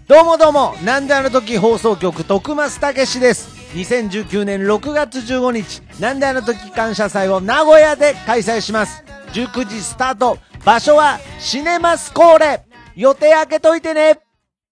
どうもどうも、なんであの時放送局徳増たけしです。2019年6月15日、なんであの時感謝祭を名古屋で開催します。19時スタート、場所はシネマスコーレ。予定開けといてね。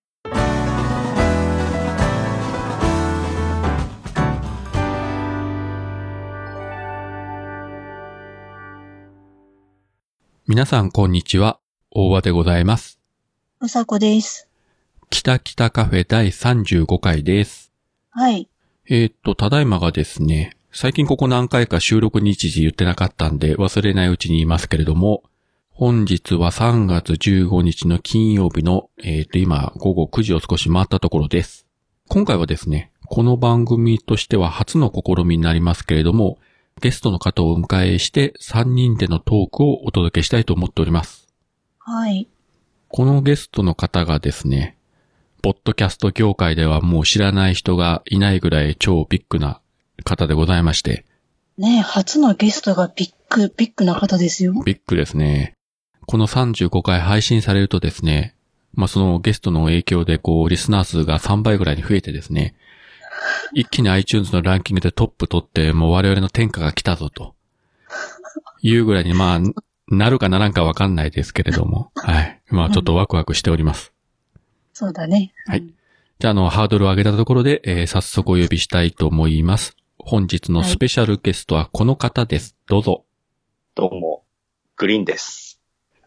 皆さんこんにちは、大和でございます。 うさこです。 北北カフェ第35回です。 はい。 ただいまがですね、最近ここ何回か収録日時言ってなかったんで忘れないうちに言いますけれども、本日は3月15日の金曜日の、今午後9時を少し回ったところです。今回はですね、この番組としては初の試みになりますけれども、ゲストの方をお迎えして3人でのトークをお届けしたいと思っております。 はい。 このゲストの方がですね、ポッドキャスト業界ではもう知らない人がいないぐらい超ビッグな方でございまして。 ねえ、初のゲストがビッグな方ですよ。 ビッグですね。この35回配信されるとですね、そのゲストの影響でリスナー数が3倍ぐらいに増えてですね、一気に iTunes のランキングでトップ取って、もう我々の天下が来たぞというぐらいになるかならんかわかんないですけれども、はい。ちょっとワクワクしております。 そうだね。 はい。じゃあハードルを上げたところで、早速お呼びしたいと思います。本日のスペシャルゲストはこの方です。どうぞ。 どうも、グリーンです。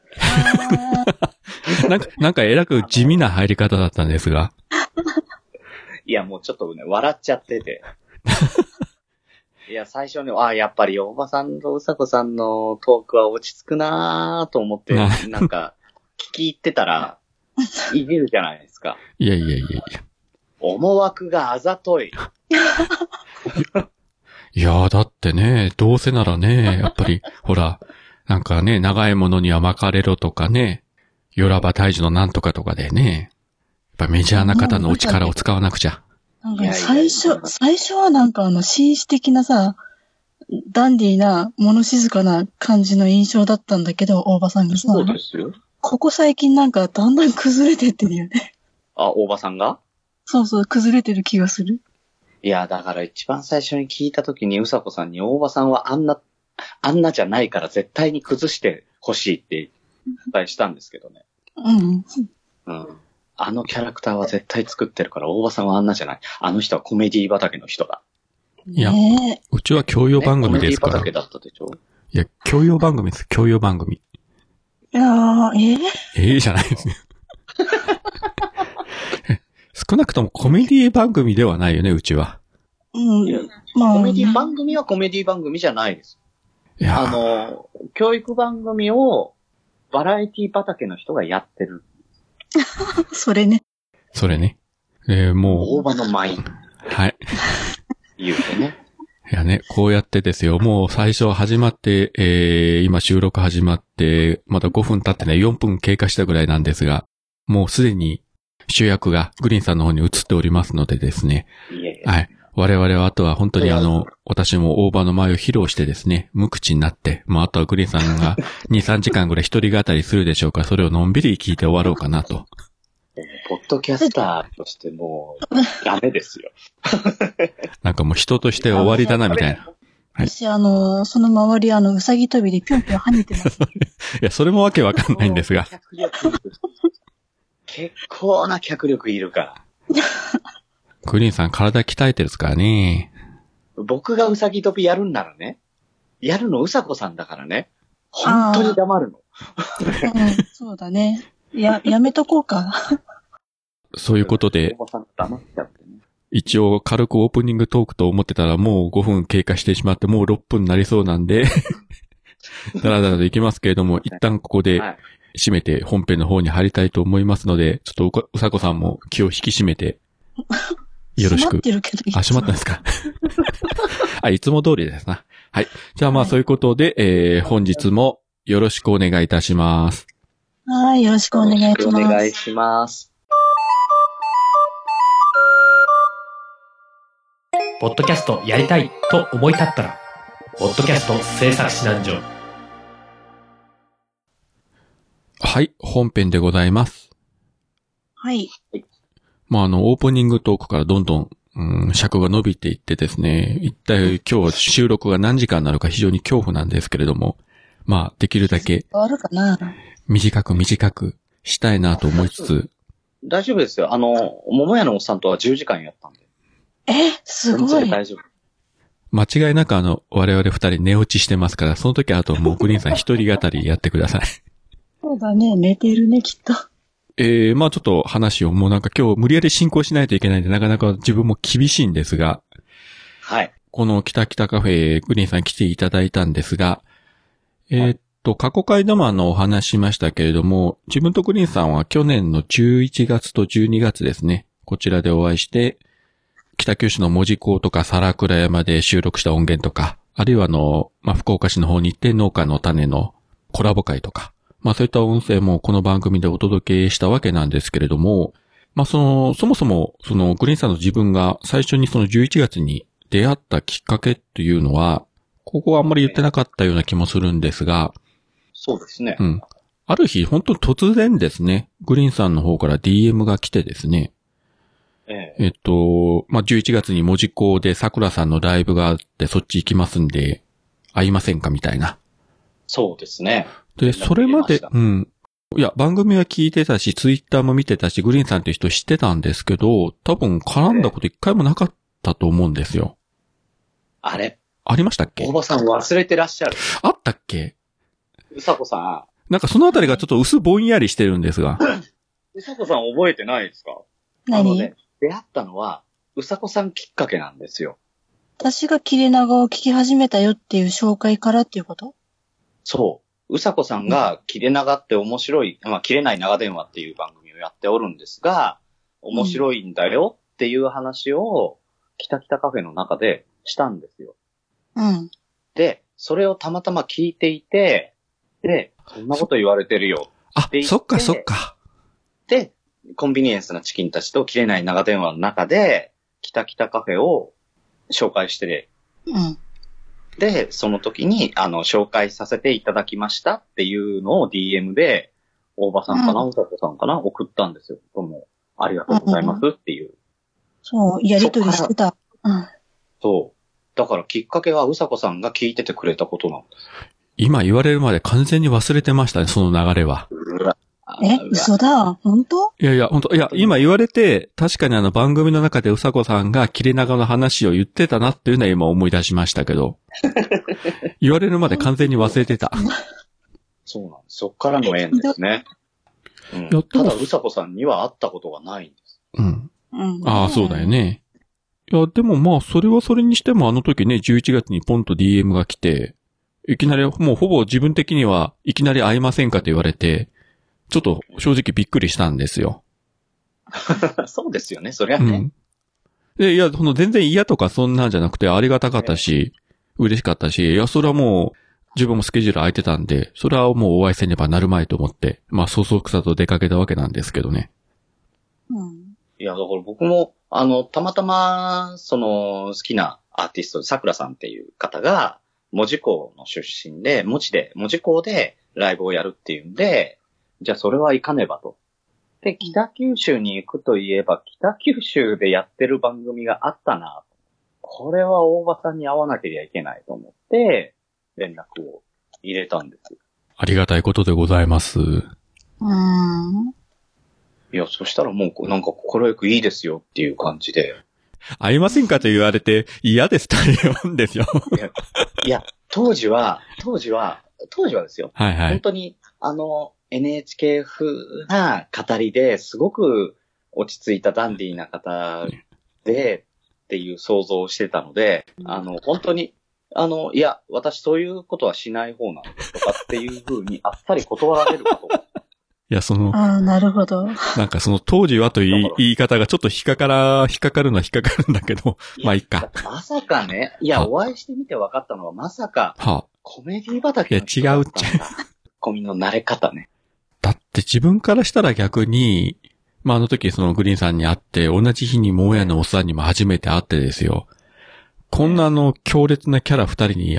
なんかえらく地味な入り方だったんですが。 いや、もうちょっとね、笑っちゃってて。いや、最初に、やっぱり大場さんとうさこさんのトークは落ち着くなーと思って、なんか、聞き入ってたら、いじるじゃないですか。 いや。 思惑があざとい。 いやだってね、どうせならね、やっぱり、ほら、なんかね、長いものには巻かれろとかね、よらば大樹のなんとかとかでね、やっぱメジャーな方のお力を使わなくちゃ。 なんか最初はなんか紳士的なさ、ダンディーな、物静かな感じの印象だったんだけど、大場さんがさ。 そうですよ。 ここ最近なんかだんだん崩れてってるよね。 大場さんが？ そう、崩れてる気がする。 いや、だから一番最初に聞いたときにうさこさんに大場さんはあんなじゃないから絶対に崩してほしいって伝えしたんですけどね。 うん。 あのキャラクターは絶対作ってるから大場さんはあんなじゃない。あの人はコメディ畑の人だ。 いや、うちは教養番組ですから。 コメディ畑だったでしょ？ いや、教養番組です、教養番組。 いやー、 じゃないですね。少なくともコメディ番組ではないよね、うちは。 コメディ番組はコメディ番組じゃないです。 いや教育番組をバラエティ畑の人がやってる。 それね。 もう。 大場の舞。 はい。 言うてね。 いやね、こうやってですよ。もう最初始まって、今収録始まって、まだ5分経ってね、4分経過したぐらいなんですが、もうすでに主役がグリーンさんの方に移っておりますのでですね。はい。我々はあとは本当に私も大場の前を披露してですね、無口になって、あとはグリーンさんが2、3時間ぐらい一人語りするでしょうか。それをのんびり聞いて終わろうかなと。 ポッドキャスターとしてもう、ダメですよ。 なんかもう人として終わりだな、みたいな。 はい、私、その周り、うさぎ跳びでぴょんぴょん跳ねてます。 いや、それもわけわかんないんですが。 結構な脚力いるから。 グリーンさん体鍛えてるですからね。 僕がうさぎ跳びやるんならね、やるのうさこさんだからね、本当に黙るの。 そうだね。やめとこうか。 そういうことで、一応軽くオープニングトークと思ってたらもう5分経過してしまってもう6分になりそうなんで、だらだらといきますけれども、一旦ここで締めて本編の方に入りたいと思いますので、ちょっとうさこさんも気を引き締めて、よろしく。 閉まってるけど。 閉まったんですか？いつも通りですな。はい。じゃあそういうことで、本日もよろしくお願いいたします。 はい、よろしくお願いします。 お願いします。 ポッドキャストやりたいと思い立ったら、ポッドキャスト制作指南所。 はい、本編でございます。 はい。 まあ、オープニングトークからどんどん、尺が伸びていってですね、一体今日収録が何時間になるか非常に恐怖なんですけれども、まあ、できるだけ変わるかな。 短くしたいなと思いつつ。 大丈夫ですよ。桃屋のおっさんとは10時間やったんで。 すごい。 全然大丈夫。 間違いなく我々二人寝落ちしてますから、その時あともうグリーンさん一人語りやってください。 そうだね、寝てるね、きっと。 まあちょっと話をもうなんか今日無理やり進行しないといけないんで、なかなか自分も厳しいんですが、 はい。 このキタキタカフェグリーンさん来ていただいたんですが、過去回でもお話ししましたけれども、自分とグリーンさんは去年の11月と12月ですね、こちらでお会いして、北九州の門司港とか皿倉山で収録した音源とか、あるいは福岡市の方に行って農家の種のコラボ会とか、まあそういった音声もこの番組でお届けしたわけなんですけれども、まあそもそもグリーンさんの自分が最初にその11月に出会ったきっかけっていうのは、ここはあんまり言ってなかったような気もするんですが、 そうですね。 うん。ある日、本当に突然ですね、グリーンさんの方から DM が来てですね、11月に門司港で桜さんのライブがあって、そっち行きますんで、会いませんかみたいな。 そうですね。 で、それまで、いや、番組は聞いてたし、ツイッターも見てたし、グリーンさんっていう人知ってたんですけど、多分絡んだこと一回もなかったと思うんですよ。 あれありましたっけ？ 大場さん忘れてらっしゃる。 あったっけ？ うさこさん。 なんかそのあたりがちょっと薄ぼんやりしてるんですが。 うさこさん覚えてないですか？ 何？ 出会ったのは、うさこさんきっかけなんですよ。 私が切れ長を聞き始めたよっていう紹介からっていうこと？ そう。うさこさんが切れ長って面白い、切れない長電話っていう番組をやっておるんですが、面白いんだよっていう話を、キタキタカフェの中でしたんですよ。 うん。 で、それをたまたま聞いていて、で、そんなこと言われてるよって言って。 そっか。 で、コンビニエンスなチキンたちと切れない長電話の中で、キタキタカフェを紹介して、で、その時に、紹介させていただきましたっていうのを DM で、大場さんかな、うさこさんかな、送ったんですよ。どうも、ありがとうございますっていう。 そう、やりとりしてた。 そう。だからきっかけはうさこさんが聞いててくれたことなんです。 今言われるまで完全に忘れてましたね、その流れは。 嘘だ。本当？ いや、本当。いや、今言われて、確かに番組の中でうさこさんが切れ長の話を言ってたなっていうのは今思い出しましたけど。言われるまで完全に忘れてた。 そうなんです。そっからの縁ですね。ただうさこさんには会ったことがないんです。 ああ、そうだよね。いや、でもまあ、それはそれにしても時ね、11月にポンと DM が来て、いきなり、もうほぼ自分的にはいきなり会いませんかと言われて、ちょっと正直びっくりしたんですよ。 そうですよね、そりゃね。 で、いや、全然嫌とかそんなんじゃなくてありがたかったし、嬉しかったし、いや、それはもう、自分もスケジュール空いてたんで、それはもうお会いせねばなるまいと思って、まあ、そそくさと出かけたわけなんですけどね。 いや、だから僕も、たまたま、好きなアーティスト、桜さんっていう方が、門司港の出身で、門司港でライブをやるっていうんで、じゃあそれは行かねばと。で、北九州に行くといえば、北九州でやってる番組があったな。これは大場さんに会わなければいけないと思って、連絡を入れたんですよ。 ありがたいことでございます。 いや、そしたらもうなんか心よくいいですよっていう感じで。 会いませんかと言われて嫌ですと言うんですよ。 いや、当時はですよ。 はいはい。 本当に、NHK 風な語りですごく落ち着いたダンディーな方でっていう想像をしてたので、本当に、いや、私そういうことはしない方なんですとかっていう風にあっさり断られることが。 いや、 なるほど。 なんか当時はという言い方がちょっと引っかかるのは引っかかるんだけど、まあいいか。 まさかね、いや、お会いしてみて分かったのはまさか、コメディ畑の人だったんだ。いや、違うっちゃ。 コミの慣れ方ね。 だって自分からしたら逆に、まあ時グリーンさんに会って、同じ日にもうやのおっさんにも初めて会ってですよ。こんな強烈なキャラ二人に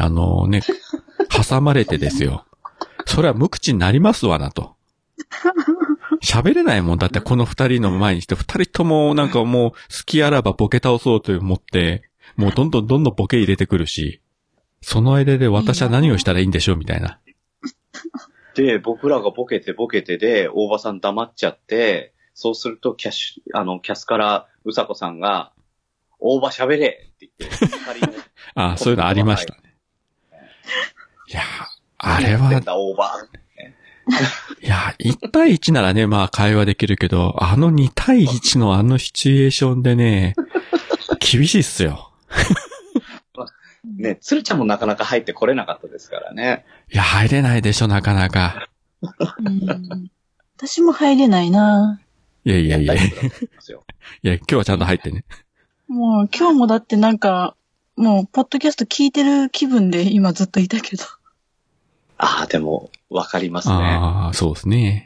挟まれてですよ。それは無口になりますわなと。 喋れないもん。だってこの二人の前にして、二人ともなんかもう好きあらばボケ倒そうと思って、もうどんどんボケ入れてくるし、その間で私は何をしたらいいんでしょうみたいな。 で、僕らがボケてで、大場さん黙っちゃって、そうするとキャスからうさこさんが、大場喋れって言って、 ああ、そういうのありましたね。いや、あれは、 大場いや、1対1ならね、まあ会話できるけど、2対1のあのシチュエーションでね、厳しいっすよ。 ね、鶴ちゃんもなかなか入ってこれなかったですからね。 いや、入れないでしょ、なかなか。 私も入れないな。 いや。いや、今日はちゃんと入ってね。 もう今日もだってなんか、もうポッドキャスト聞いてる気分で今ずっといたけど。 ああ、でも、わかりますね。 ああ、そうですね。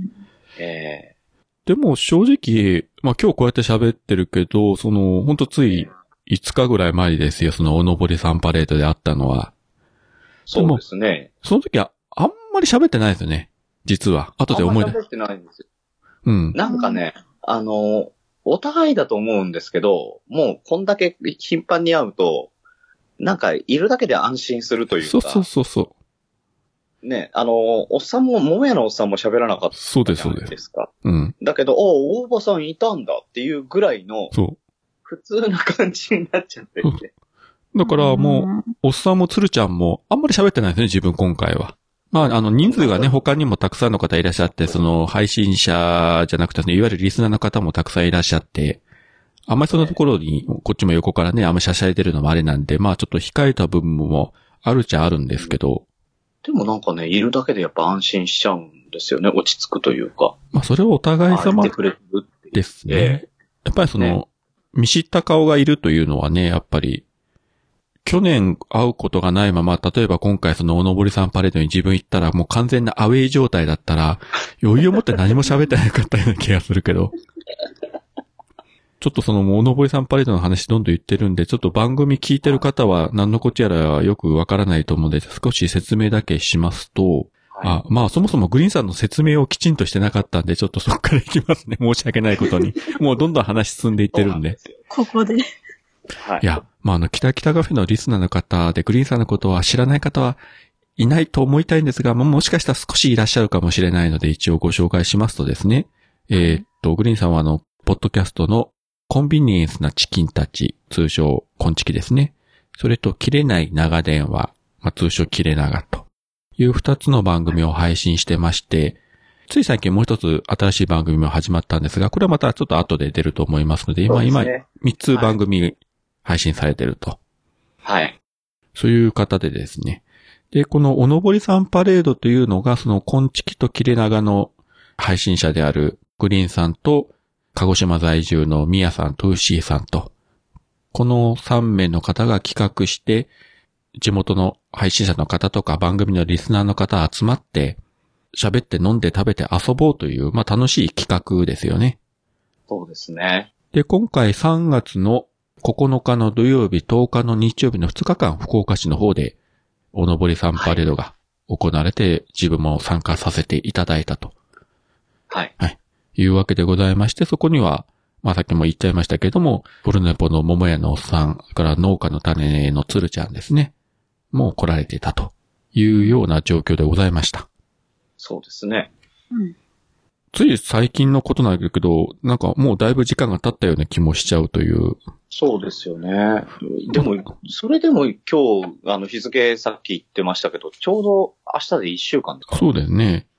でも正直、まあ今日こうやって喋ってるけど、ほんとつい5日ぐらい前ですよ、おのぼりさんパレードであったのは。 そうですね。 その時はあんまり喋ってないですよね。実は。後で思い出す。 喋ってないんですよ。 うん。 なんかね、お互いだと思うんですけど、もうこんだけ頻繁に会うと、なんかいるだけで安心するというか。 そう。 ね、おっさんも、桃屋のおっさんも喋らなかったじゃないですか。 うん。 だけど、大場さんいたんだっていうぐらいの、普通な感じになっちゃってて。 だからもう、おっさんも鶴ちゃんも、あんまり喋ってないですね、自分今回は。まあ、人数がね、他にもたくさんの方いらっしゃって、配信者じゃなくてね、いわゆるリスナーの方もたくさんいらっしゃって、あんまりそのところに、こっちも横からね、あんまりしゃしゃいでるのもあれなんで、まあちょっと控えた部分もあるっちゃあるんですけど。 でもなんかね、いるだけでやっぱ安心しちゃうんですよね、落ち着くというか。 まあそれはお互い様ですね。やっぱり見知った顔がいるというのはね、やっぱり、去年会うことがないまま、例えば今回おのぼりさんパレードに自分行ったらもう完全なアウェイ状態だったら、余裕を持って何も喋ってなかったような気がするけど。ちょっとおのぼりさんパレードの話どんどん言ってるんで、ちょっと番組聞いてる方は何のこっちやらよくわからないと思うので、少し説明だけしますと、まあそもそもグリーンさんの説明をきちんとしてなかったんで、ちょっとそこから行きますね。申し訳ないことに。もうどんどん話進んでいってるんで。 ここで。 はい。 いや、まあ北カフェのリスナーの方でグリーンさんのことは知らない方はいないと思いたいんですが、もしかしたら少しいらっしゃるかもしれないので、一応ご紹介しますとですね。グリーンさんはポッドキャストのコンビニエンスなチキンたち、通称コンチキですね。それと切れない長電話、通称切れ長という2つの番組を配信してまして、つい最近もう一つ新しい番組も始まったんですが、これはまたちょっと後で出ると思いますので、今3つ番組配信されてると。 はい。 そういう方でですね。で、このおのぼりさんパレードというのが、コンチキと切れ長の配信者であるグリーンさんと、鹿児島在住のミヤさんとウッシーさんと、この3名の方が企画して、地元の配信者の方とか番組のリスナーの方集まって、喋って飲んで食べて遊ぼうという、楽しい企画ですよね。 そうですね。 で、今回3月の9日の土曜日、10日の日曜日の2日間、福岡市の方で、おのぼりさんパレードが行われて、自分も参加させていただいたと。 はい。 はい。いうわけでございまして、そこには、さっきも言っちゃいましたけども、ポルネポの桃屋のおっさん、から農家の種の鶴ちゃんですね。もう来られていたというような状況でございました。 そうですね。 うん。 つい最近のことなんだけど、なんかもうだいぶ時間が経ったような気もしちゃうという。 そうですよね。でも、それでも今日、日付さっき言ってましたけど、ちょうど明日で1週間ですか。 そうだよね。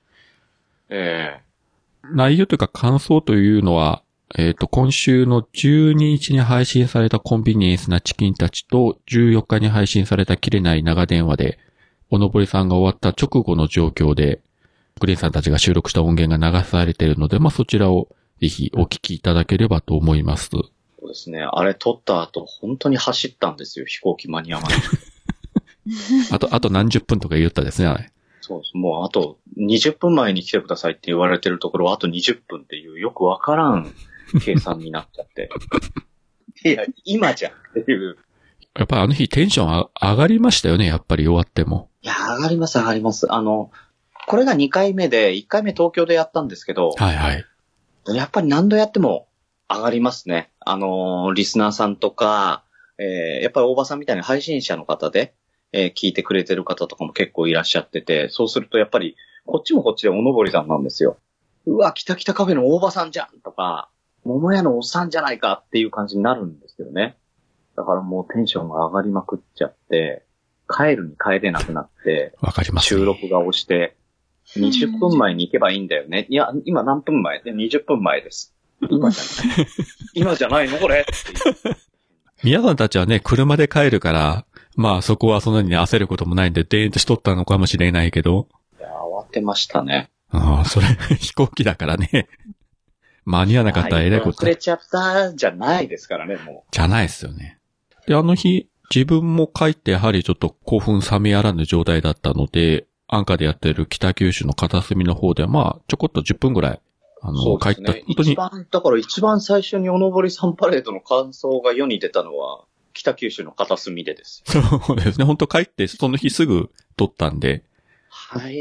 内容というか感想というのは、今週の12日に配信されたコンビニエンスなチキンたちと、14日に配信された切れない長電話で、おのぼりさんが終わった直後の状況で、グリーンさんたちが収録した音源が流されているので、そちらをぜひお聞きいただければと思います。 そうですね。あれ撮った後、本当に走ったんですよ。飛行機間に合わない。 あと何十分とか言ったですね、あれ。 そうです。もうあと20分前に来てくださいって言われてるところ、あと20分っていうよくわからん計算になっちゃって。いや、今じゃんっていう。 やっぱりあの日テンション上がりましたよね、やっぱり終わっても。 いや、上がります。 これが2回目で、1回目東京でやったんですけど、 はいはい。 やっぱり何度やっても上がりますね。リスナーさんとか、やっぱり大場さんみたいに配信者の方で、聞いてくれてる方とかも結構いらっしゃってて、そうするとやっぱり、こっちもこっちでおのぼりさんなんですよ。うわ、北北カフェの大場さんじゃんとか、桃屋のおっさんじゃないかっていう感じになるんですけどね。だからもうテンションが上がりまくっちゃって、帰るに帰れなくなって、 わかりますね。 収録が押して、20分前に行けばいいんだよね。いや、今何分前で ?20 分前です。今じゃない。今じゃないのこれっていう。 皆さんたちはね、車で帰るから、まあそこはそんなに焦ることもないんで、デーンとしとったのかもしれないけど。 いや、慌てましたね。 ああ、それ、飛行機だからね。間に合わなかったらえらいこと。 忘れちゃったじゃないですからね、もう。 じゃないですよね。で、あの日、自分も帰ってやはりちょっと興奮冷めやらぬ状態だったので、アンカーでやってる北九州の片隅の方では、まあ、ちょこっと10分ぐらい、帰った。本当に。 だから一番最初におのぼりさんパレードの感想が世に出たのは、北九州の片隅でです。 そうですね。本当帰って、その日すぐ撮ったんで。 はい。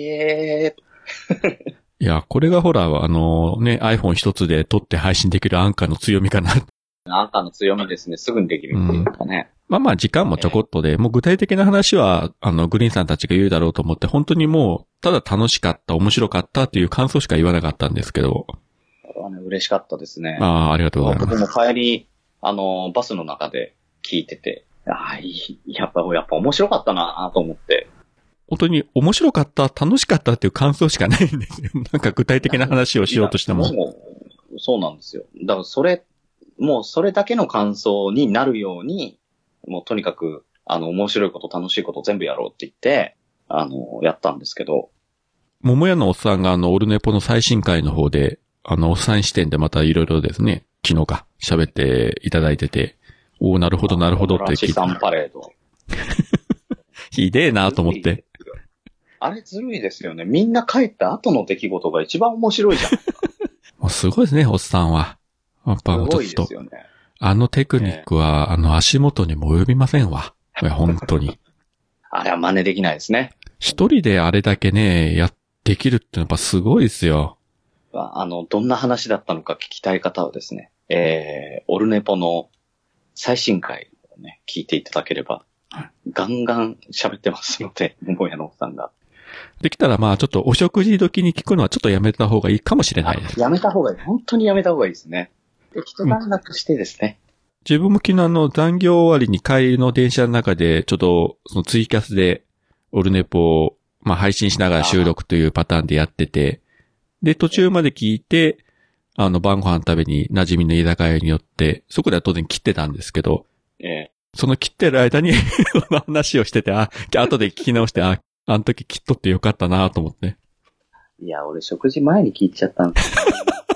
いや、これがほら、ね、iPhone 一つで撮って配信できるアンカーの強みかな。 アンカーの強みですね。すぐにできるっていうかね。 まあまあ時間もちょこっとで、もう具体的な話は、グリーンさんたちが言うだろうと思って、本当にもう、ただ楽しかった、面白かったっていう感想しか言わなかったんですけど。 嬉しかったですね。 ありがとうございます。 僕も帰り、バスの中で聞いてて、やっぱ面白かったなと思って。 本当に面白かった、楽しかったっていう感想しかないんですよ。なんか具体的な話をしようとしても。 そうなんですよ。だからもうそれだけの感想になるように、もうとにかく、面白いこと楽しいこと全部やろうって言って、やったんですけど。 桃屋のおっさんがオルネポの最新回の方で、おっさん視点でまたいろいろですね、昨日か喋っていただいてて、なるほどなるほどって聞いて。 さんパレード。 ひでえなと思って。 あれずるいですよね。みんな帰った後の出来事が一番面白いじゃん。 もうすごいですね、おっさんは。やっぱちょっと。すごいですよね。テクニックは、足元にも及びませんわ。いや、本当に。 あれは真似できないですね。 一人であれだけね、できるってやっぱすごいですよ。 どんな話だったのか聞きたい方はですね、オルネポの最新回をね、聞いていただければ、ガンガン喋ってますので、桃屋のおっさんが。 できたらまあちょっとお食事時に聞くのはちょっとやめた方がいいかもしれないです。 やめた方がいい。本当にやめた方がいいですね。で、一段落してですね。 自分も昨日残業終わりに帰りの電車の中でちょっとそのツイキャスでオルネポをまあ配信しながら収録というパターンでやってて、で途中まで聞いて、晩ご飯食べに馴染みの居酒屋に寄って、そこでは当然切ってたんですけど、その切ってる間にその話をしてて、じゃあ後で聞き直して、あの時切っとってよかったなと思って。 いや、俺食事前に聞いちゃったんですよ。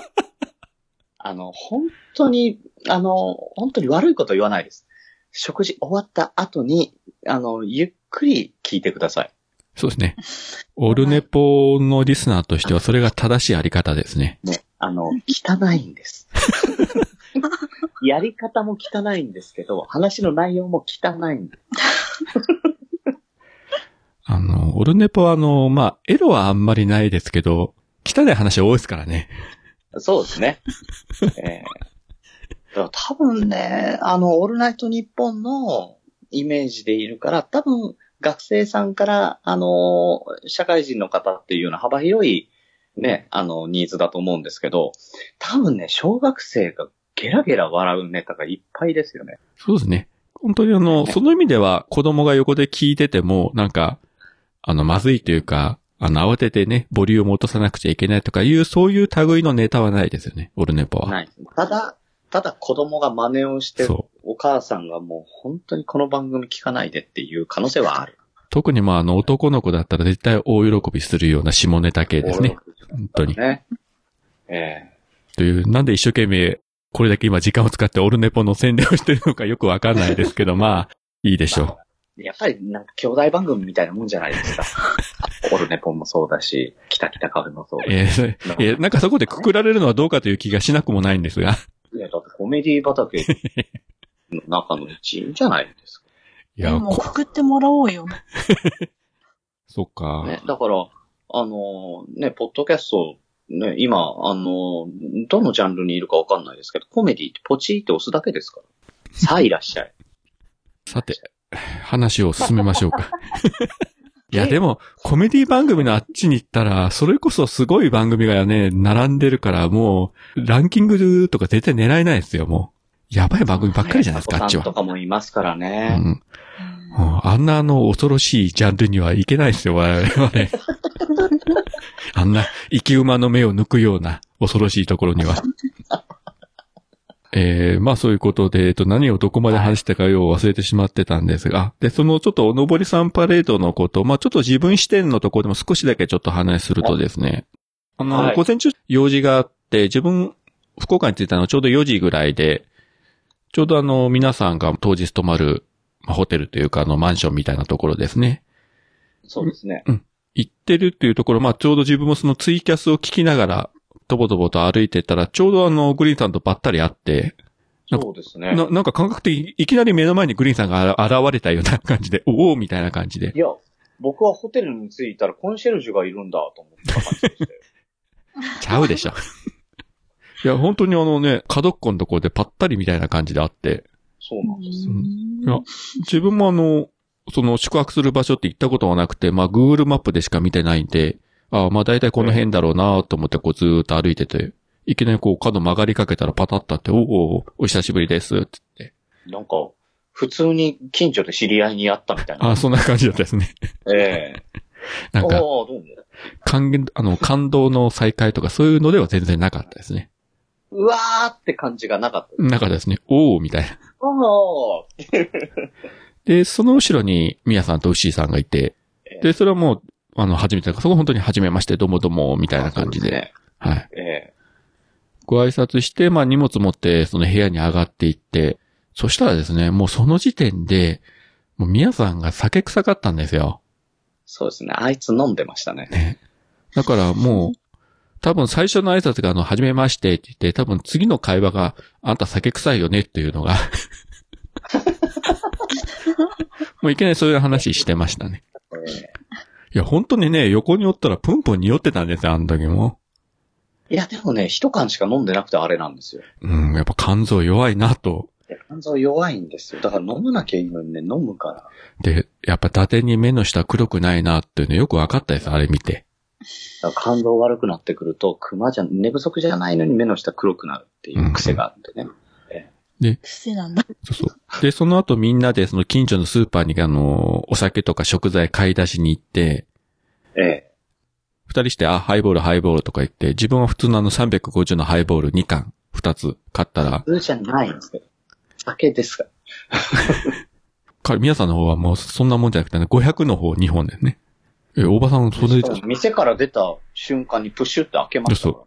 本当に悪いこと言わないです。食事終わった後に、ゆっくり聞いてください。 そうですね。オルネポのリスナーとしてはそれが正しいあり方ですね。 ね、汚いんです。やり方も汚いんですけど、話の内容も汚いんです。 オルネポはまあ、エロはあんまりないですけど、汚い話多いですからね。 そうですね。多分ね、オールナイトニッポンのイメージでいるから、多分学生さんから、社会人の方っていうような幅広いね、ニーズだと思うんですけど、多分ね、小学生がゲラゲラ笑うネタがいっぱいですよね。 そうですね。本当にその意味では子供が横で聞いてても、なんか、まずいというか、慌ててね、ボリュームを落とさなくちゃいけないとかいう、そういう類のネタはないですよね、オルネポは。 ない。ただ子供が真似をして、お母さんがもう本当にこの番組聞かないでっていう可能性はある。 特にまあ男の子だったら絶対大喜びするような下ネタ系ですね。本当に。 ね。 という、なんで一生懸命、これだけ今時間を使ってオルネポの宣伝をしてるのかよくわかんないですけど、まあ、いいでしょう。やっぱりなんか兄弟番組みたいなもんじゃないですか。オルネポもそうだし、北北カフェもそうだし。 なんかそこでくくられるのはどうかという気がしなくもないんですが。 いや、だってコメディ畑の中の一員じゃないですか。 いや、もうくくってもらおうよ。 そっか。 ね、だから、 ポッドキャスト、ね、今、どのジャンルにいるかわかんないですけど、コメディってポチーって押すだけですから。さあいらっしゃい。 さて、話を進めましょうか。いや、でも、コメディ番組のあっちに行ったら、それこそすごい番組がね、並んでるから、もう、ランキングとか絶対狙えないですよ、もう。やばい番組ばっかりじゃないですか、あっちは。 とかもいますからね。 うん。あんな恐ろしいジャンルにはいけないですよ、我々はね。あんな生き馬の目を抜くような恐ろしいところには。まあそういうことで、何をどこまで話したかよう忘れてしまってたんですが、で、そのちょっとおのぼりさんパレードのこと、まあちょっと自分視点のところでも少しだけちょっと話するとですね、 はい午前中用事があって、自分、福岡に着いたのちょうど4時ぐらいで、ちょうど皆さんが当日泊まる、ホテルというかマンションみたいなところですね。 そうですね。 行ってるっていうところ、まあちょうど自分もそのツイキャスを聞きながら、とぼとぼと歩いてたら、ちょうどグリーンさんとばったり会って、 そうですね。 なんか感覚的にいきなり目の前にグリーンさんが現れたような感じで、おおみたいな感じで。 いや、僕はホテルに着いたらコンシェルジュがいるんだと思った感じでしたよ。 ちゃうでしょ。いや、本当に角っこのところでぱったりみたいな感じであって。 そうなんですよ。 いや、自分も宿泊する場所って行ったことがなくて、まあ Google マップでしか見てないんで、まあ大体この辺だろうなと思ってずーっと歩いてて、いきなり角曲がりかけたらパタッとあって、お久しぶりですって言って。 なんか、普通に近所で知り合いに会ったみたいな。 そんな感じだったですね。なんか、 どうも感動の再会とかそういうのでは全然なかったですね。 うわーって感じがなかった。 なかったですね。おーみたいな。 おーで、その後ろにミヤさんとウッシーさんがいて、で、それはもう、初めてだから、そこ本当に初めまして、どうもどうも、みたいな感じで。 ね、 はい。ご挨拶して、まあ荷物持って、その部屋に上がっていって、そしたらですね、もうその時点で、もうミヤさんが酒臭かったんですよ。 そうですね。あいつ飲んでましたね。 ね。だからもう、多分最初の挨拶がはじめましてって言って、多分次の会話が、あんた酒臭いよねっていうのが、もういきなりそういう話してましたね。いや、本当にね、横におったらプンプン匂ってたんですよ、あの時も。 いや、でもね、一缶しか飲んでなくてあれなんですよ。 やっぱ肝臓弱いなと。 肝臓弱いんですよ。だから飲まなきゃいいのにね、飲むから。 で、やっぱ伊達に目の下黒くないなっていうのよく分かったです、あれ見て。 だから肝臓悪くなってくると、寝不足じゃないのに目の下黒くなるっていう癖があるんでね。 で、 癖なんだ。 そう。で、その後みんなでその近所のスーパーにお酒とか食材買い出しに行って、二人して、ハイボールとか言って、自分は普通の350のハイボール2缶、2つ買ったら。 普通じゃないんですよ。酒ですか皆さんの方はもうそんなもんじゃなくてね、500の方2本ですね。大場さん、それで。 店から出た瞬間にプッシュって開けました。 そう。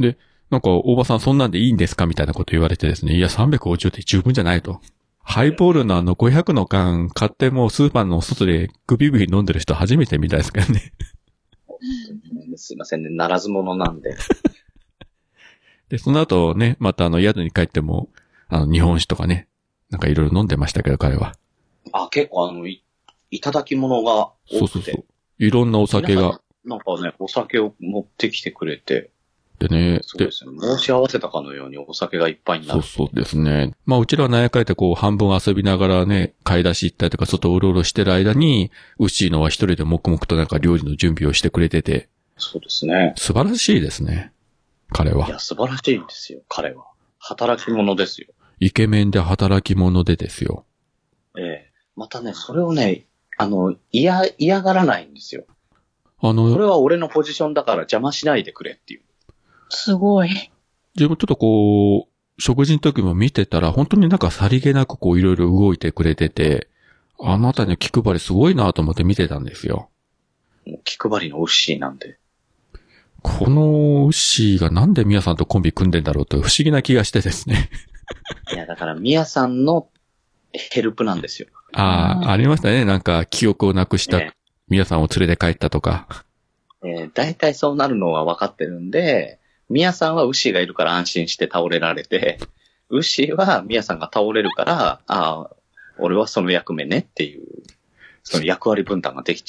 で、なんか、大場さんそんなんでいいんですかみたいなこと言われてですね。いや、350って十分じゃないと。ハイボールの500の缶買ってもうスーパーの外でグビグビ飲んでる人初めてみたいですからね。 すいませんね、ならず者なんで。 で、その後ね、また宿に帰っても、日本酒とかね、なんかいろいろ飲んでましたけど、彼は。 結構いただき物が多くて。 そう。いろんなお酒が。 なんかね、お酒を持ってきてくれて。 でね。 そうですね。申し合わせたかのようにお酒がいっぱいになる。 そうですね。まあ、うちらは何やかんやって半分遊びながらね、買い出し行ったりとか、外うろうろしてる間に、ウッシーのは一人で黙々となんか料理の準備をしてくれてて。 そうですね。 素晴らしいですね。彼は。 いや、素晴らしいですよ、彼は。働き者ですよ。 イケメンで働き者でですよ。 またね、それをね、嫌がらないんですよ。それは俺のポジションだから邪魔しないでくれっていう。 すごい。 自分ちょっと食事の時も見てたら、本当になんかさりげなくいろいろ動いてくれてて、あなたの気配りすごいなと思って見てたんですよ。 気配りのウッシーなんで。 このウッシーがなんでミヤさんとコンビ組んでんだろうと不思議な気がしてですね。 いや、だからミヤさんのヘルプなんですよ。 ありましたね。なんか記憶をなくしたミヤさんを連れて帰ったとか。 大体そうなるのは分かってるんで、ミヤさんはウッシーがいるから安心して倒れられて、ウッシーはミヤさんが倒れるから、俺はその役目ねっていう、その役割分担ができちゃって。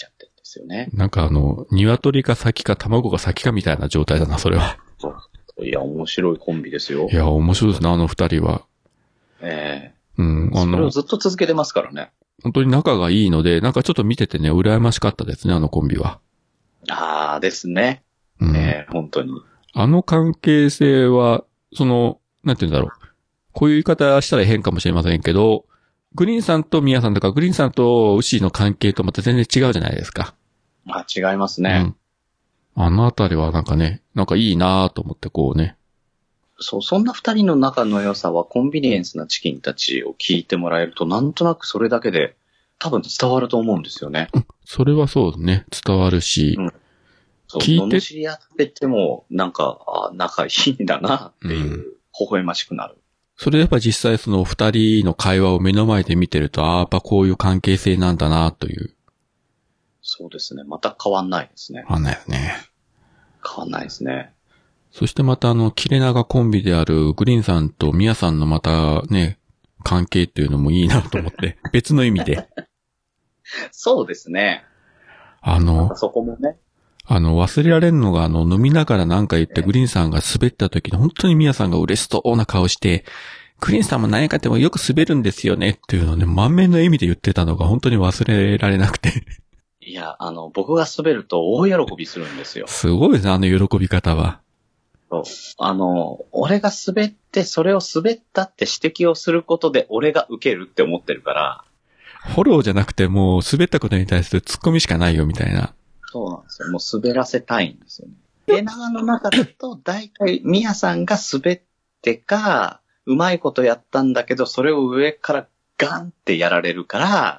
ですよね。 なんか鶏か先か卵が先かみたいな状態だな、それは。 いや、面白いコンビですよ。 いや、面白いですね、あの二人は。 それをずっと続けてますからね。 本当に仲がいいので、なんかちょっと見ててね、羨ましかったですね、あのコンビは。 ですね。本当に。 あの関係性は、なんて言うんだろう。こういう言い方したら変かもしれませんけど、グリーンさんとミヤさんとか、グリーンさんとウッシーの関係とまた全然違うじゃないですか。 違いますね。 あのあたりはなんかね、なんかいいなぁと思ってこうね。 そんな二人の仲の良さはコンビニエンスなチキンたちを聞いてもらえると、なんとなくそれだけで多分伝わると思うんですよね。 それはそうね、伝わるし。 聞いて。罵り合ってても、なんか、仲いいんだなっていう、微笑ましくなる。 それやっぱ実際その二人の会話を目の前で見てると、やっぱこういう関係性なんだなという。 そうですね。また変わんないですね。 変わんないですね。 変わんないですね。 そしてまた切れ長コンビであるグリーンさんとミヤさんのまたね、関係っていうのもいいなと思って、別の意味で。 そうですね。そこもね。 忘れられんのが飲みながらなんか言ってグリーンさんが滑った時に本当にミヤさんが嬉しそうな顔して、グリーンさんも何やかってもよく滑るんですよねっていうのをね、満面の笑みで言ってたのが本当に忘れられなくて。 いや、僕が滑ると大喜びするんですよ。 すごいですね、喜び方は。 俺が滑って、それを滑ったって指摘をすることで俺が受けるって思ってるから。 フォローじゃなくてもう滑ったことに対するツッコミしかないよみたいな。 そうなんですよ。もう滑らせたいんですよね。で、長の中だと、大体、ミヤさんが滑ってか、うまいことやったんだけど、それを上からガンってやられるから、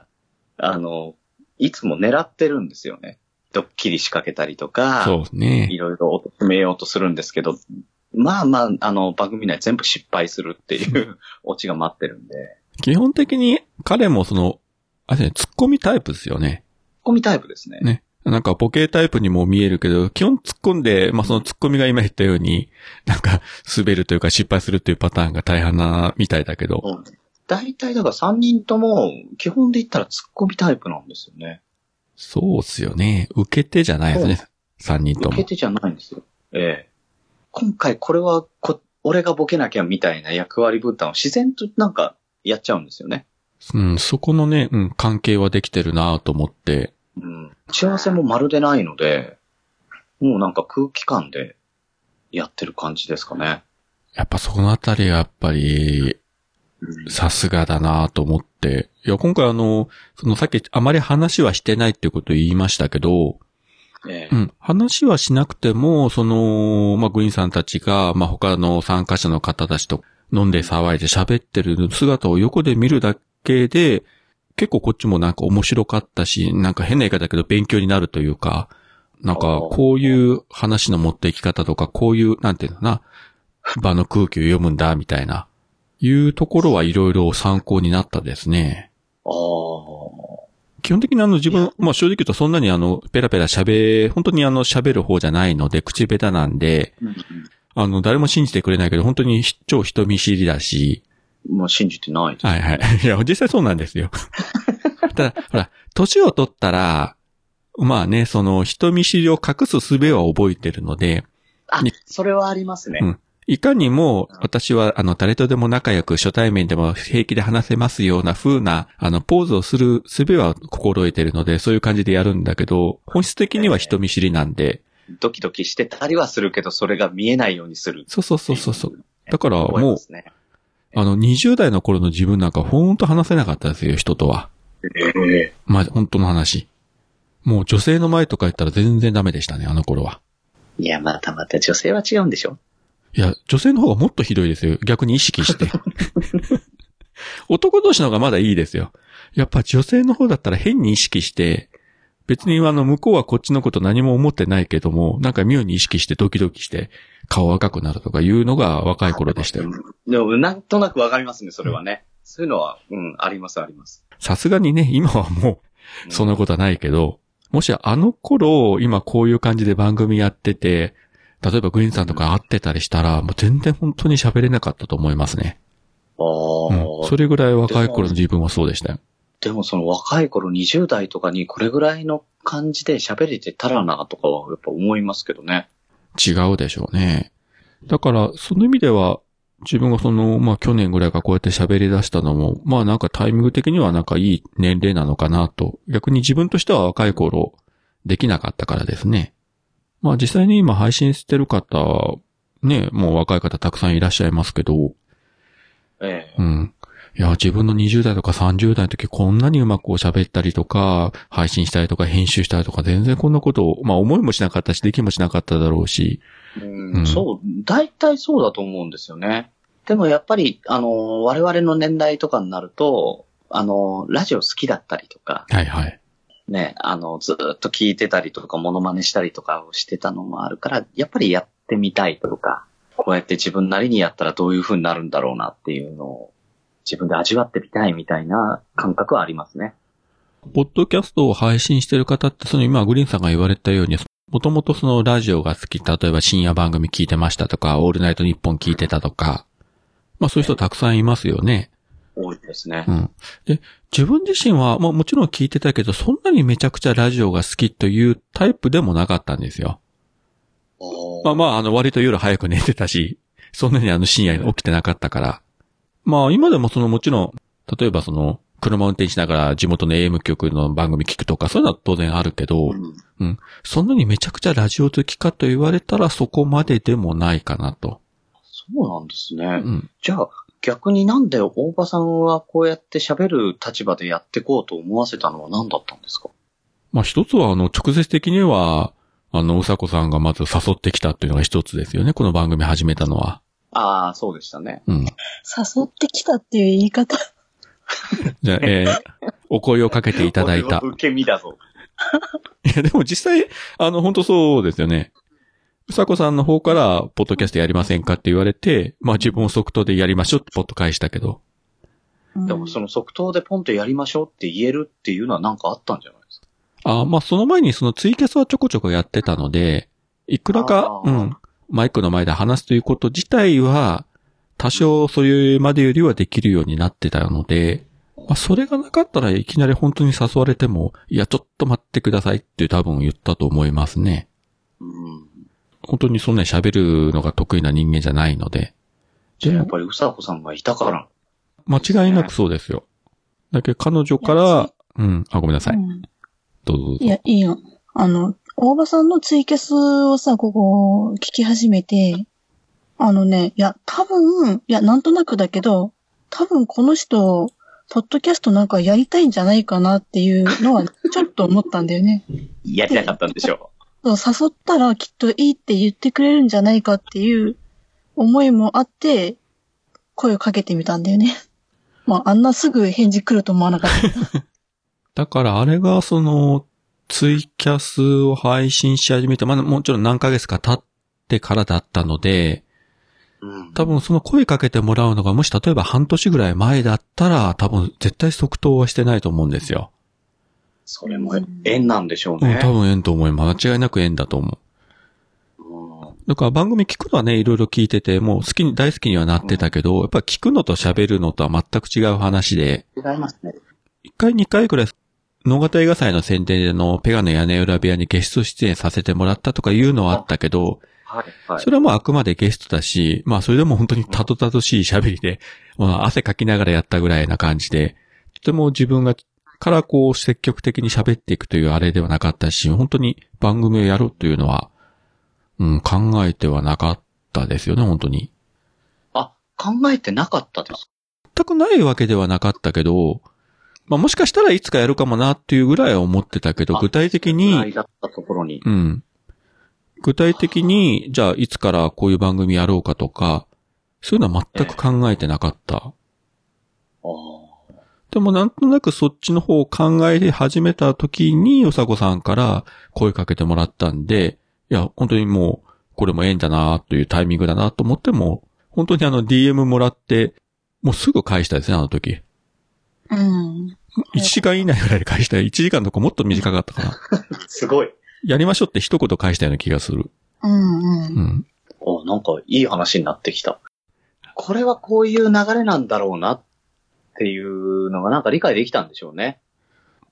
いつも狙ってるんですよね。ドッキリ仕掛けたりとか、 そうですね。 いろいろ貶とめようとするんですけど、番組内全部失敗するっていうオチが待ってるんで。 基本的に彼もツッコミタイプですよね。 ツッコミタイプですね。 ね。なんかボケタイプにも見えるけど、基本突っ込んで、その突っ込みが今言ったように、なんか滑るというか失敗するというパターンが大半なみたいだけど。 大体だから3人とも基本で言ったら突っ込みタイプなんですよね。 そうっすよね。受け手じゃないですね。3人とも。 受け手じゃないんですよ。今回これは俺がボケなきゃみたいな役割分担を自然となんかやっちゃうんですよね。 そこのね、関係はできてるなと思って。 幸せもまるでないので、もうなんか空気感でやってる感じですかね。 やっぱそのあたりはやっぱり、さすがだなと思って。いや、今回さっきあまり話はしてないっていうことを言いましたけど、話はしなくても、グリーンさんたちが、他の参加者の方たちと飲んで騒いで喋ってる姿を横で見るだけで、結構こっちもなんか面白かったし、なんか変な言い方だけど勉強になるというか、なんかこういう話の持っていき方とか、こういう、なんていうのかな、場の空気を読むんだ、みたいな、いうところはいろいろ参考になったですね。基本的に自分、正直言うとそんなにペラペラ本当に喋る方じゃないので、口下手なんで、誰も信じてくれないけど、本当に超人見知りだし、 信じてないです。 はいはい。いや、実際そうなんですよ。ただ、ほら、年を取ったら、人見知りを隠す術は覚えてるので。 それはありますね。 いかにも、私は、誰とでも仲良く初対面でも平気で話せますような風な、ポーズをする術は心得てるので、そういう感じでやるんだけど、本質的には人見知りなんで。 ドキドキしてたりはするけど、それが見えないようにする。 そう。だからもう、20代の頃の自分なんかほんと話せなかったですよ、人とは。本当の話。もう女性の前とか言ったら全然ダメでしたね、あの頃は。 いや、また女性は違うんでしょ？ いや、女性の方がもっとひどいですよ。逆に意識して。男同士の方がまだいいですよ。やっぱ女性の方だったら変に意識して、別に向こうはこっちのこと何も思ってないけども、なんか妙に意識してドキドキして顔赤くなるとかいうのが若い頃でしたよ。 でもなんとなくわかりますね、それはね。そういうのは、あります。 さすがにね、今はもう、そんなことはないけど、もしあの頃、今こういう感じで番組やってて、例えばグリーンさんとか会ってたりしたら、もう全然本当に喋れなかったと思いますね。それぐらい若い頃の自分はそうでしたよ。 でもその若い頃20代とかにこれぐらいの感じで喋れてたらなとかはやっぱ思いますけどね。 違うでしょうね。だから、その意味では、自分が去年ぐらいからこうやって喋り出したのも、なんかタイミング的にはなんかいい年齢なのかなと。逆に自分としては若い頃、できなかったからですね。実際に今配信してる方、ね、もう若い方たくさんいらっしゃいますけど、 ええ。 うん。いや、自分の20代とか30代の時こんなにうまく喋ったりとか、配信したりとか編集したりとか全然こんなことを、思いもしなかったし、できもしなかっただろうし。 そう、大体そうだと思うんですよね。でもやっぱり、我々の年代とかになると、ラジオ好きだったりとか、 はいはい。 ね、ずーっと聞いてたりとか、モノマネしたりとかをしてたのもあるから、やっぱりやってみたいとか、こうやって自分なりにやったらどういう風になるんだろうなっていうのを、自分で味わってみたいみたいな感覚はありますね。 ポッドキャストを配信してる方って、今グリーンさんが言われたように、もともとラジオが好き、例えば深夜番組聞いてましたとか、オールナイトニッポン聞いてたとか、そういう人たくさんいますよね。 多いですね。 うん。で、自分自身は、もちろん聞いてたけど、そんなにめちゃくちゃラジオが好きというタイプでもなかったんですよ。割と夜早く寝てたし、そんなに深夜に起きてなかったから。今でももちろん、例えば車運転しながら地元の AM 局の番組聞くとか、そういうのは当然あるけど、そんなにめちゃくちゃラジオ好きかと言われたらそこまででもないかなと。 そうなんですね。じゃあ、逆になんで大場さんはこうやって喋る立場でやっていこうと思わせたのは何だったんですか？ 一つは直接的には、うさこさんがまず誘ってきたっていうのが一つですよね、この番組始めたのは。 ああ、そうでしたね。 誘ってきたっていう言い方。 じゃあ、お声をかけていただいた。 受け身だぞ。 いや、でも実際、本当そうですよね。うさこさんの方から、ポッドキャストやりませんかって言われて、自分を即答でやりましょうってポッと返したけど。 でも即答でポンとやりましょうって言えるっていうのはなんかあったんじゃないですか？ その前にツイキャスはちょこちょこやってたので、いくらか、マイクの前で話すということ自体は、多少それまでよりはできるようになってたので、それがなかったらいきなり本当に誘われても、いや、ちょっと待ってくださいって多分言ったと思いますね。本当にそんなに喋るのが得意な人間じゃないので。 じゃあやっぱりうさこさんがいたから。 間違いなくそうですよ。だけど彼女から、ごめんなさい。どうぞ。 いや、いいよ。大場さんのツイキャスをさ、ここ聞き始めて、なんとなくだけど、多分この人、ポッドキャストなんかやりたいんじゃないかなっていうのはちょっと思ったんだよね。 やりたかったんでしょう。誘ったらきっといいって言ってくれるんじゃないかっていう思いもあって、声をかけてみたんだよね。あんなすぐ返事来ると思わなかった。 だからあれがツイキャスを配信し始めて、もちろん何ヶ月か経ってからだったので、多分声かけてもらうのがもし例えば半年ぐらい前だったら多分絶対即答はしてないと思うんですよ。 それも縁なんでしょうね。 多分縁と思います。間違いなく縁だと思う。だから番組聞くのはね、いろいろ聞いてて、もう大好きにはなってたけど、やっぱ聞くのと喋るのとは全く違う話で。 違いますね。 1回2回くらい、野方映画祭の宣伝でペガの屋根裏部屋にゲスト出演させてもらったとかいうのはあったけど、それはもうあくまでゲストだし、それでも本当にたどたどしい喋りで、汗かきながらやったぐらいな感じで、とても自分から積極的に喋っていくというあれではなかったし、本当に番組をやるというのは、考えてはなかったですよね、本当に。 考えてなかったです。 全くないわけではなかったけど、もしかしたらいつかやるかもなっていうぐらいは思ってたけど、具体的に、具体的に、じゃあいつからこういう番組やろうかとか、そういうのは全く考えてなかった。でもなんとなくそっちの方を考え始めた時に、うさこさんから声かけてもらったんで、いや、本当にもう、これも縁だなというタイミングだなと思っても、本当にDM もらって、もうすぐ返したですね、あの時。 1 時間以内ぐらいで返した。1時間とかもっと短かったかな。 すごい。 やりましょうって一言返したような気がする。 なんかいい話になってきた。これはこういう流れなんだろうなっていうのがなんか理解できたんでしょうね。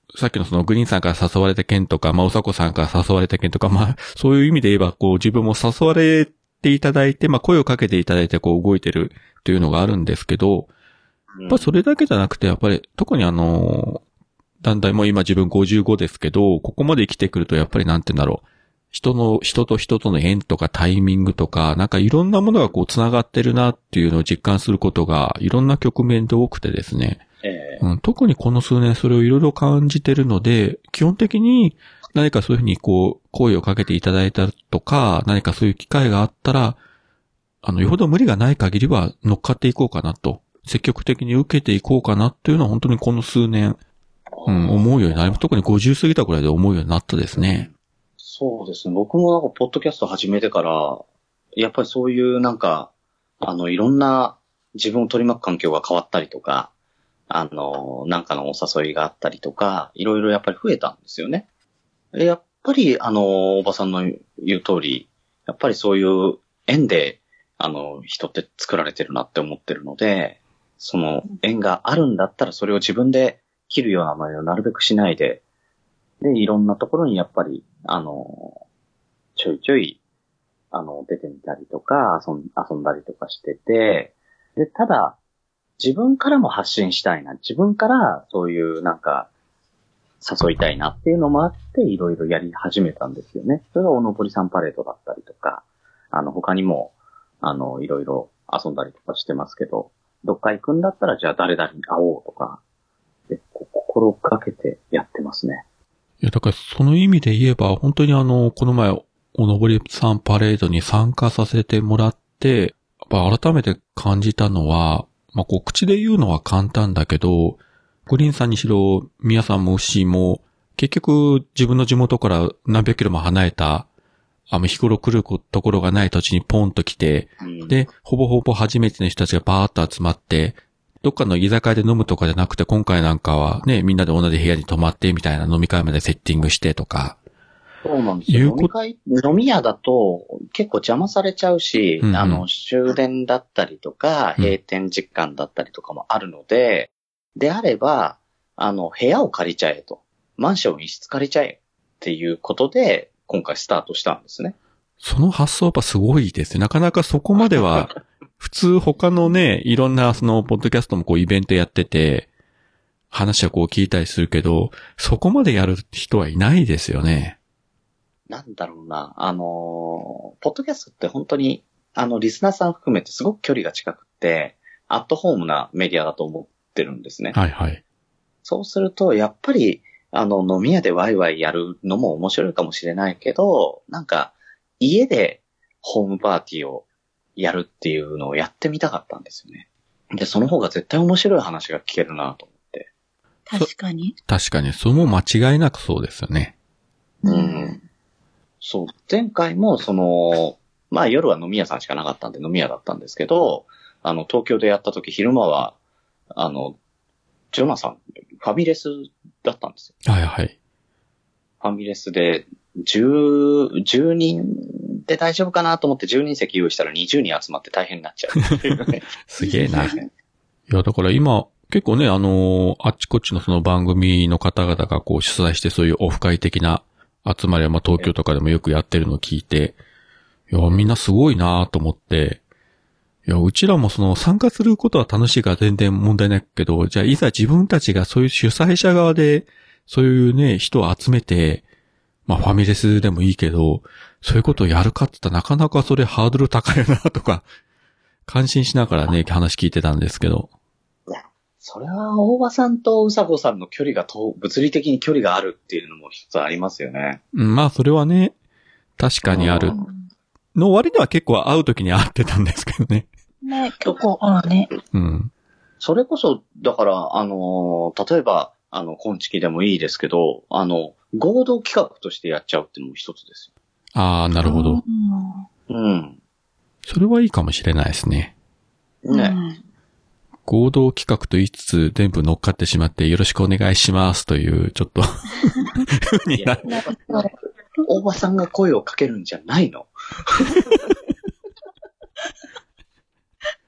さっきのそのグリーンさんから誘われた件とか、うさこさんから誘われた件とか、そういう意味で言えば、自分も誘われていただいて、声をかけていただいて、動いてるというのがあるんですけど、やっぱりそれだけじゃなくて、やっぱり、特にだんだんもう今自分55ですけど、ここまで生きてくると、やっぱりなんて言うんだろう。人と人との縁とかタイミングとか、なんかいろんなものが繋がってるなっていうのを実感することが、いろんな局面で多くてですね。特にこの数年それをいろいろ感じてるので、基本的に何かそういうふうに声をかけていただいたとか、何かそういう機会があったら、よほど無理がない限りは乗っかっていこうかなと、積極的に受けていこうかなっていうのは本当にこの数年、思うようになります。特に50過ぎたくらいで思うようになったですね。 そうですね。僕もポッドキャスト始めてから、やっぱりそういういろんな自分を取り巻く環境が変わったりとか、なんかのお誘いがあったりとか、いろいろやっぱり増えたんですよね。やっぱり、おばさんの言う通り、やっぱりそういう縁で、人って作られてるなって思ってるので、その縁があるんだったらそれを自分で切るような真似をなるべくしないで、で、いろんなところにやっぱり、ちょいちょい、出てみたりとか、遊んだりとかしてて、で、ただ、自分からも発信したいな。自分からそういう誘いたいなっていうのもあって、いろいろやり始めたんですよね。それがおのぼりさんパレードだったりとか、他にも、いろいろ遊んだりとかしてますけど、どっか行くんだったら、じゃあ誰々に会おうとか、で心がけてやってますね。 いや、だからその意味で言えば、本当にこの前、おのぼりさんパレードに参加させてもらって、やっぱ改めて感じたのは、口で言うのは簡単だけど、グリーンさんにしろ、ミヤさんもウッシーも、結局自分の地元から何百キロも離れた、日頃来るところがない土地にポンと来て、で、ほぼほぼ初めての人たちがバーッと集まって、どっかの居酒屋で飲むとかじゃなくて、今回なんかはね、みんなで同じ部屋に泊まってみたいな飲み会までセッティングしてとか。 そうなんですよ。飲み屋だと結構邪魔されちゃうし、終電だったりとか、閉店時間だったりとかもあるので、であれば、部屋を借りちゃえと。マンション一室借りちゃえっていうことで、今回スタートしたんですね。 その発想やっぱすごいですね。なかなかそこまでは、普通他のね、いろんなポッドキャストもイベントやってて、話は聞いたりするけど、そこまでやる人はいないですよね。 なんだろうな、ポッドキャストって本当に、リスナーさん含めてすごく距離が近くて、アットホームなメディアだと思ってるんですね。 はいはい。 そうすると、やっぱり、飲み屋でワイワイやるのも面白いかもしれないけど、家でホームパーティーをやるっていうのをやってみたかったんですよね。で、その方が絶対面白い話が聞けるなと思って。 確かに。 確かに、それも間違いなくそうですよね。 そう。前回も夜は飲み屋さんしかなかったんで飲み屋だったんですけど、東京でやった時昼間は、ジョナさん、ファミレスだったんですよ。 はいはい。 ファミレスで、10人で大丈夫かなと思って10人席用意したら20人集まって大変になっちゃうっていうね。 すげえな。いや、だから今、結構ね、あっちこっちのその番組の方々が主催してそういうオフ会的な集まりは東京とかでもよくやってるのを聞いて、いや、みんなすごいなと思って、いや、うちらも参加することは楽しいから全然問題ないけど、じゃあいざ自分たちがそういう主催者側で、そういうね、人を集めて、ファミレスでもいいけど、そういうことをやるかって言ったらなかなかそれハードル高いなとか、感心しながらね、話聞いてたんですけど。 いや、それは大場さんとうさこさんの距離が物理的に距離があるっていうのも一つありますよね。 それはね、確かにある。の割には結構会うときに会ってたんですけどね。 ね、結構、ね。 それこそ、だから、例えば、今月でもいいですけど、合同企画としてやっちゃうっていうのも一つですよ。 ああ、なるほど。それはいいかもしれないですね。 ね。 合同企画と言いつつ全部乗っかってしまってよろしくお願いしますという、ちょっと風になる。 大場さんが声をかけるんじゃないの。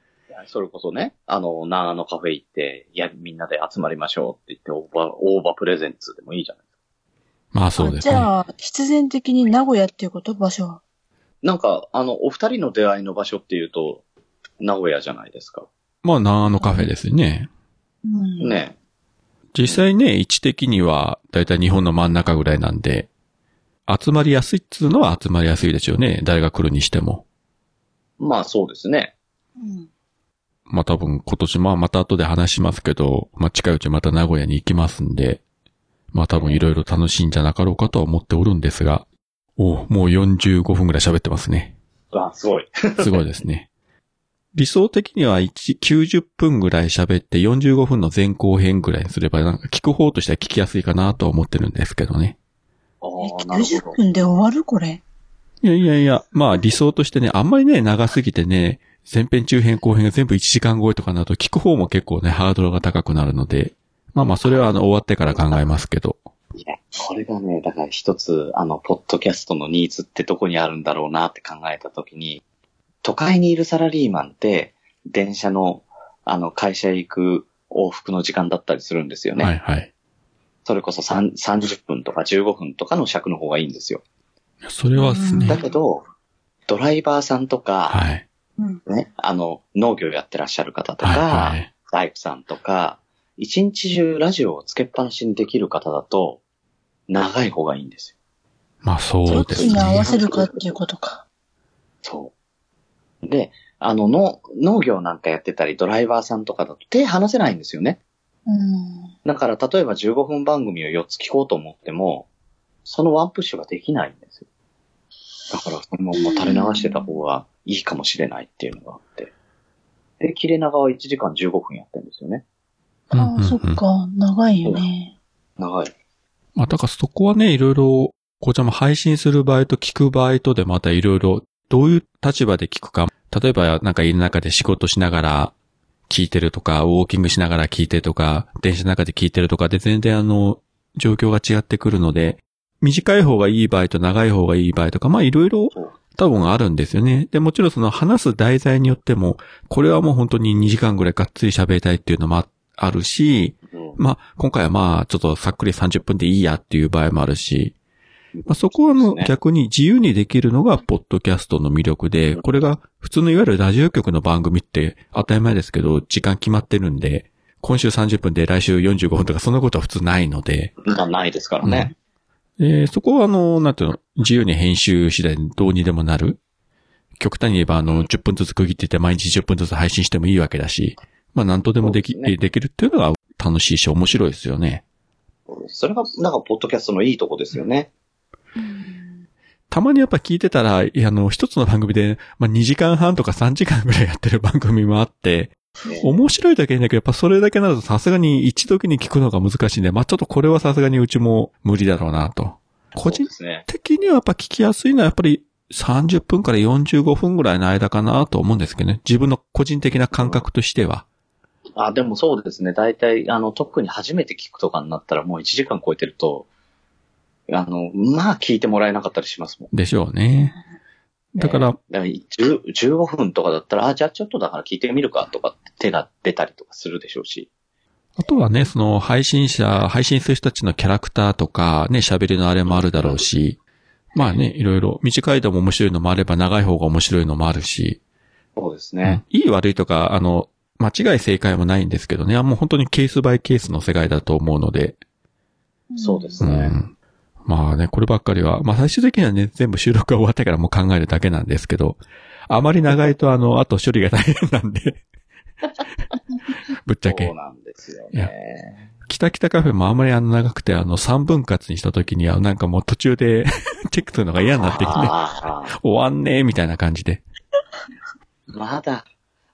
はい。それこそね、長野カフェ行って、みんなで集まりましょうって言って、オーバープレゼンツでもいいじゃないですか。 まあそうですね。 じゃあ、必然的に名古屋っていうこと場所は。 なんか、お二人の出会いの場所っていうと、名古屋じゃないですか。 まあ長野カフェですね。 うん。 ね。 実際ね、位置的には、だいたい日本の真ん中ぐらいなんで、集まりやすいっつうのは集まりやすいですよね。誰が来るにしても。 まあそうですね。 うん。 まあ多分今年、まあまた後で話しますけど、まあ近いうちまた名古屋に行きますんで、まあ多分いろいろ楽しいんじゃなかろうかとは思っておるんですが、もう45分ぐらい喋ってますね。 あ、すごい。 すごいですね。理想的には90分ぐらい喋って45分の前後編ぐらいにすれば、なんか聞く方としては聞きやすいかなとは思ってるんですけどね。 ああ、なるほ 90 ど。 分で終わるこれ。 いや、まあ理想としてね、あんまりね、長すぎてね、前編中編後編が全部1時間超えとかなると聞く方も結構ね、ハードルが高くなるので、まあそれは終わってから考えますけど。 いや、これがね、だから一つ、ポッドキャストのニーズってどこにあるんだろうなって考えたときに、都会にいるサラリーマンって、電車の、会社へ行く往復の時間だったりするんですよね。 はいはい。 それこそ30分とか15分とかの尺の方がいいんですよ。 それはですね。 だけど、ドライバーさんとか、 はい。 うん。 ね、農業やってらっしゃる方とか、 はいはい。 大工さんとか、一日中ラジオをつけっぱなしにできる方だと、長い方がいいんですよ。 まあそうどっですね。 ちに合わせるかっていうことか。 そう。で、農業なんかやってたり、ドライバーさんとかだと手離せないんですよね。 うん。 だから、例えば15分番組を4つ聞こうと思っても、そのワンプッシュができないんですよ。だから、そのまま垂れ流してた方がいいかもしれないっていうのがあって。で、切れ長は1時間15分やってるんですよね。 ああ、そっか。長いよね。 長い。 まあだからそこはね、いろいろ、こちらも配信する場合と聞く場合とでまたいろいろ、どういう立場で聞くか。例えばなんか家の中で仕事しながら聞いてるとか、ウォーキングしながら聞いてるとか、電車の中で聞いてるとかで全然状況が違ってくるので、短い方がいい場合と長い方がいい場合とか、まあいろいろ多分あるんですよね。で、もちろんその話す題材によっても、これはもう本当に2時間ぐらいがっつり喋りたいっていうのもあるし、まあ今回はまあちょっとさっくり30分でいいやっていう場合もあるし、まあ、そこは逆に自由にできるのがポッドキャストの魅力で、これが普通のいわゆるラジオ局の番組って当たり前ですけど、時間決まってるんで、今週30分で来週45分とかそんなことは普通ないので。 ないですからね。 そこはなんていうの、自由に編集次第どうにでもなる。極端に言えば10分ずつ区切ってて毎日10分ずつ配信してもいいわけだし、まあ何とでもできるっていうのが楽しいし面白いですよね。 それがなんかポッドキャストのいいとこですよね。 たまにやっぱ聞いてたら、一つの番組で、まあ、2時間半とか3時間ぐらいやってる番組もあって、面白いだけいいんだけど、やっぱそれだけなるとさすがに一時に聞くのが難しいんで、まあ、ちょっとこれはさすがにうちも無理だろうなと。個人的にはやっぱ聞きやすいのはやっぱり30分から45分ぐらいの間かなと思うんですけどね。自分の個人的な感覚としては。 でもそうですね。大体、特に初めて聞くとかになったらもう1時間超えてると、まあ聞いてもらえなかったりしますもん。 でしょうね。だから、 15分とかだったら、じゃあちょっとだから聞いてみるかとか手が出たりとかするでしょうし。 あとはね、その配信する人たちのキャラクターとかね、喋りのあれもあるだろうし、まあね、いろいろ短いのも面白いのもあれば長い方が面白いのもあるし。 そうですね。 いい悪いとか、間違い正解もないんですけどね、もう本当にケースバイケースの世界だと思うので。 そうですね。 まあね、こればっかりは、まあ最終的にはね、全部収録が終わってからもう考えるだけなんですけど、あまり長いとあと処理が大変なんで。ぶっちゃけ。 そうなんですよね。 北カフェもあまり長くて3分割にした時にはなんかもう途中でチェックするのが嫌になってきて、終わんねーみたいな感じで。 まだ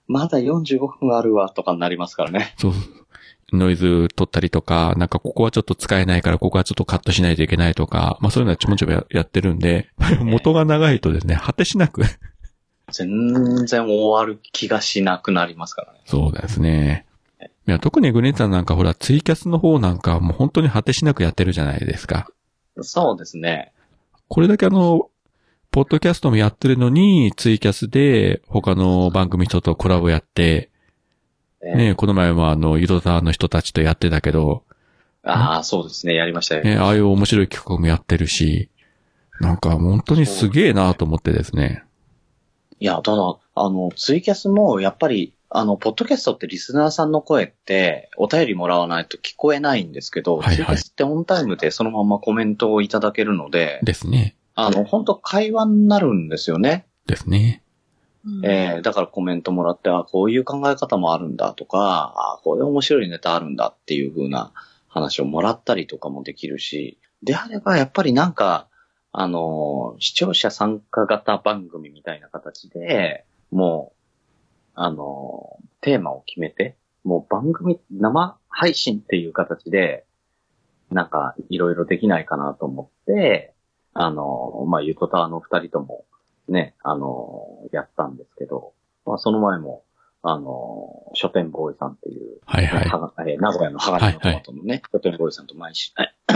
45分あるわとかになりますからね。 そう。ノイズ取ったりとか、なんかここはちょっと使えないからここはちょっとカットしないといけないとか、まあそういうのはちょもちょもやってるんで、元が長いとですね、果てしなく。 全然終わる気がしなくなりますからね。 そうですね。いや、特にグレンさんなんかほら、ツイキャスの方なんかもう本当に果てしなくやってるじゃないですか。 そうですね。 これだけポッドキャストもやってるのに、ツイキャスで他の番組人とコラボやって、 ね、この前もゆとたわの人たちとやってたけど、 ああ、そうですね、やりましたよね、ああいう面白い企画もやってるし、なんか本当にすげえなと思ってですね。 いや、ただ、ツイキャスもやっぱり、ポッドキャストってリスナーさんの声ってお便りもらわないと聞こえないんですけど、 はいはい、 ツイキャスってオンタイムでそのままコメントをいただけるので、 ですね。 本当会話になるんですよね。 ですね。 だからコメントもらって、こういう考え方もあるんだとか、こういう面白いネタあるんだっていう風な話をもらったりとかもできるし、であればやっぱりなんか、視聴者参加型番組みたいな形で、もう、テーマを決めて、もう番組、生配信っていう形で、なんか、いろいろできないかなと思って、ゆとたわの二人とも、ね、やったんですけど、その前も、書店ボーイさんっていう、 はいはい。 名古屋の鋼のトマトのね、書店ボーイさんと毎月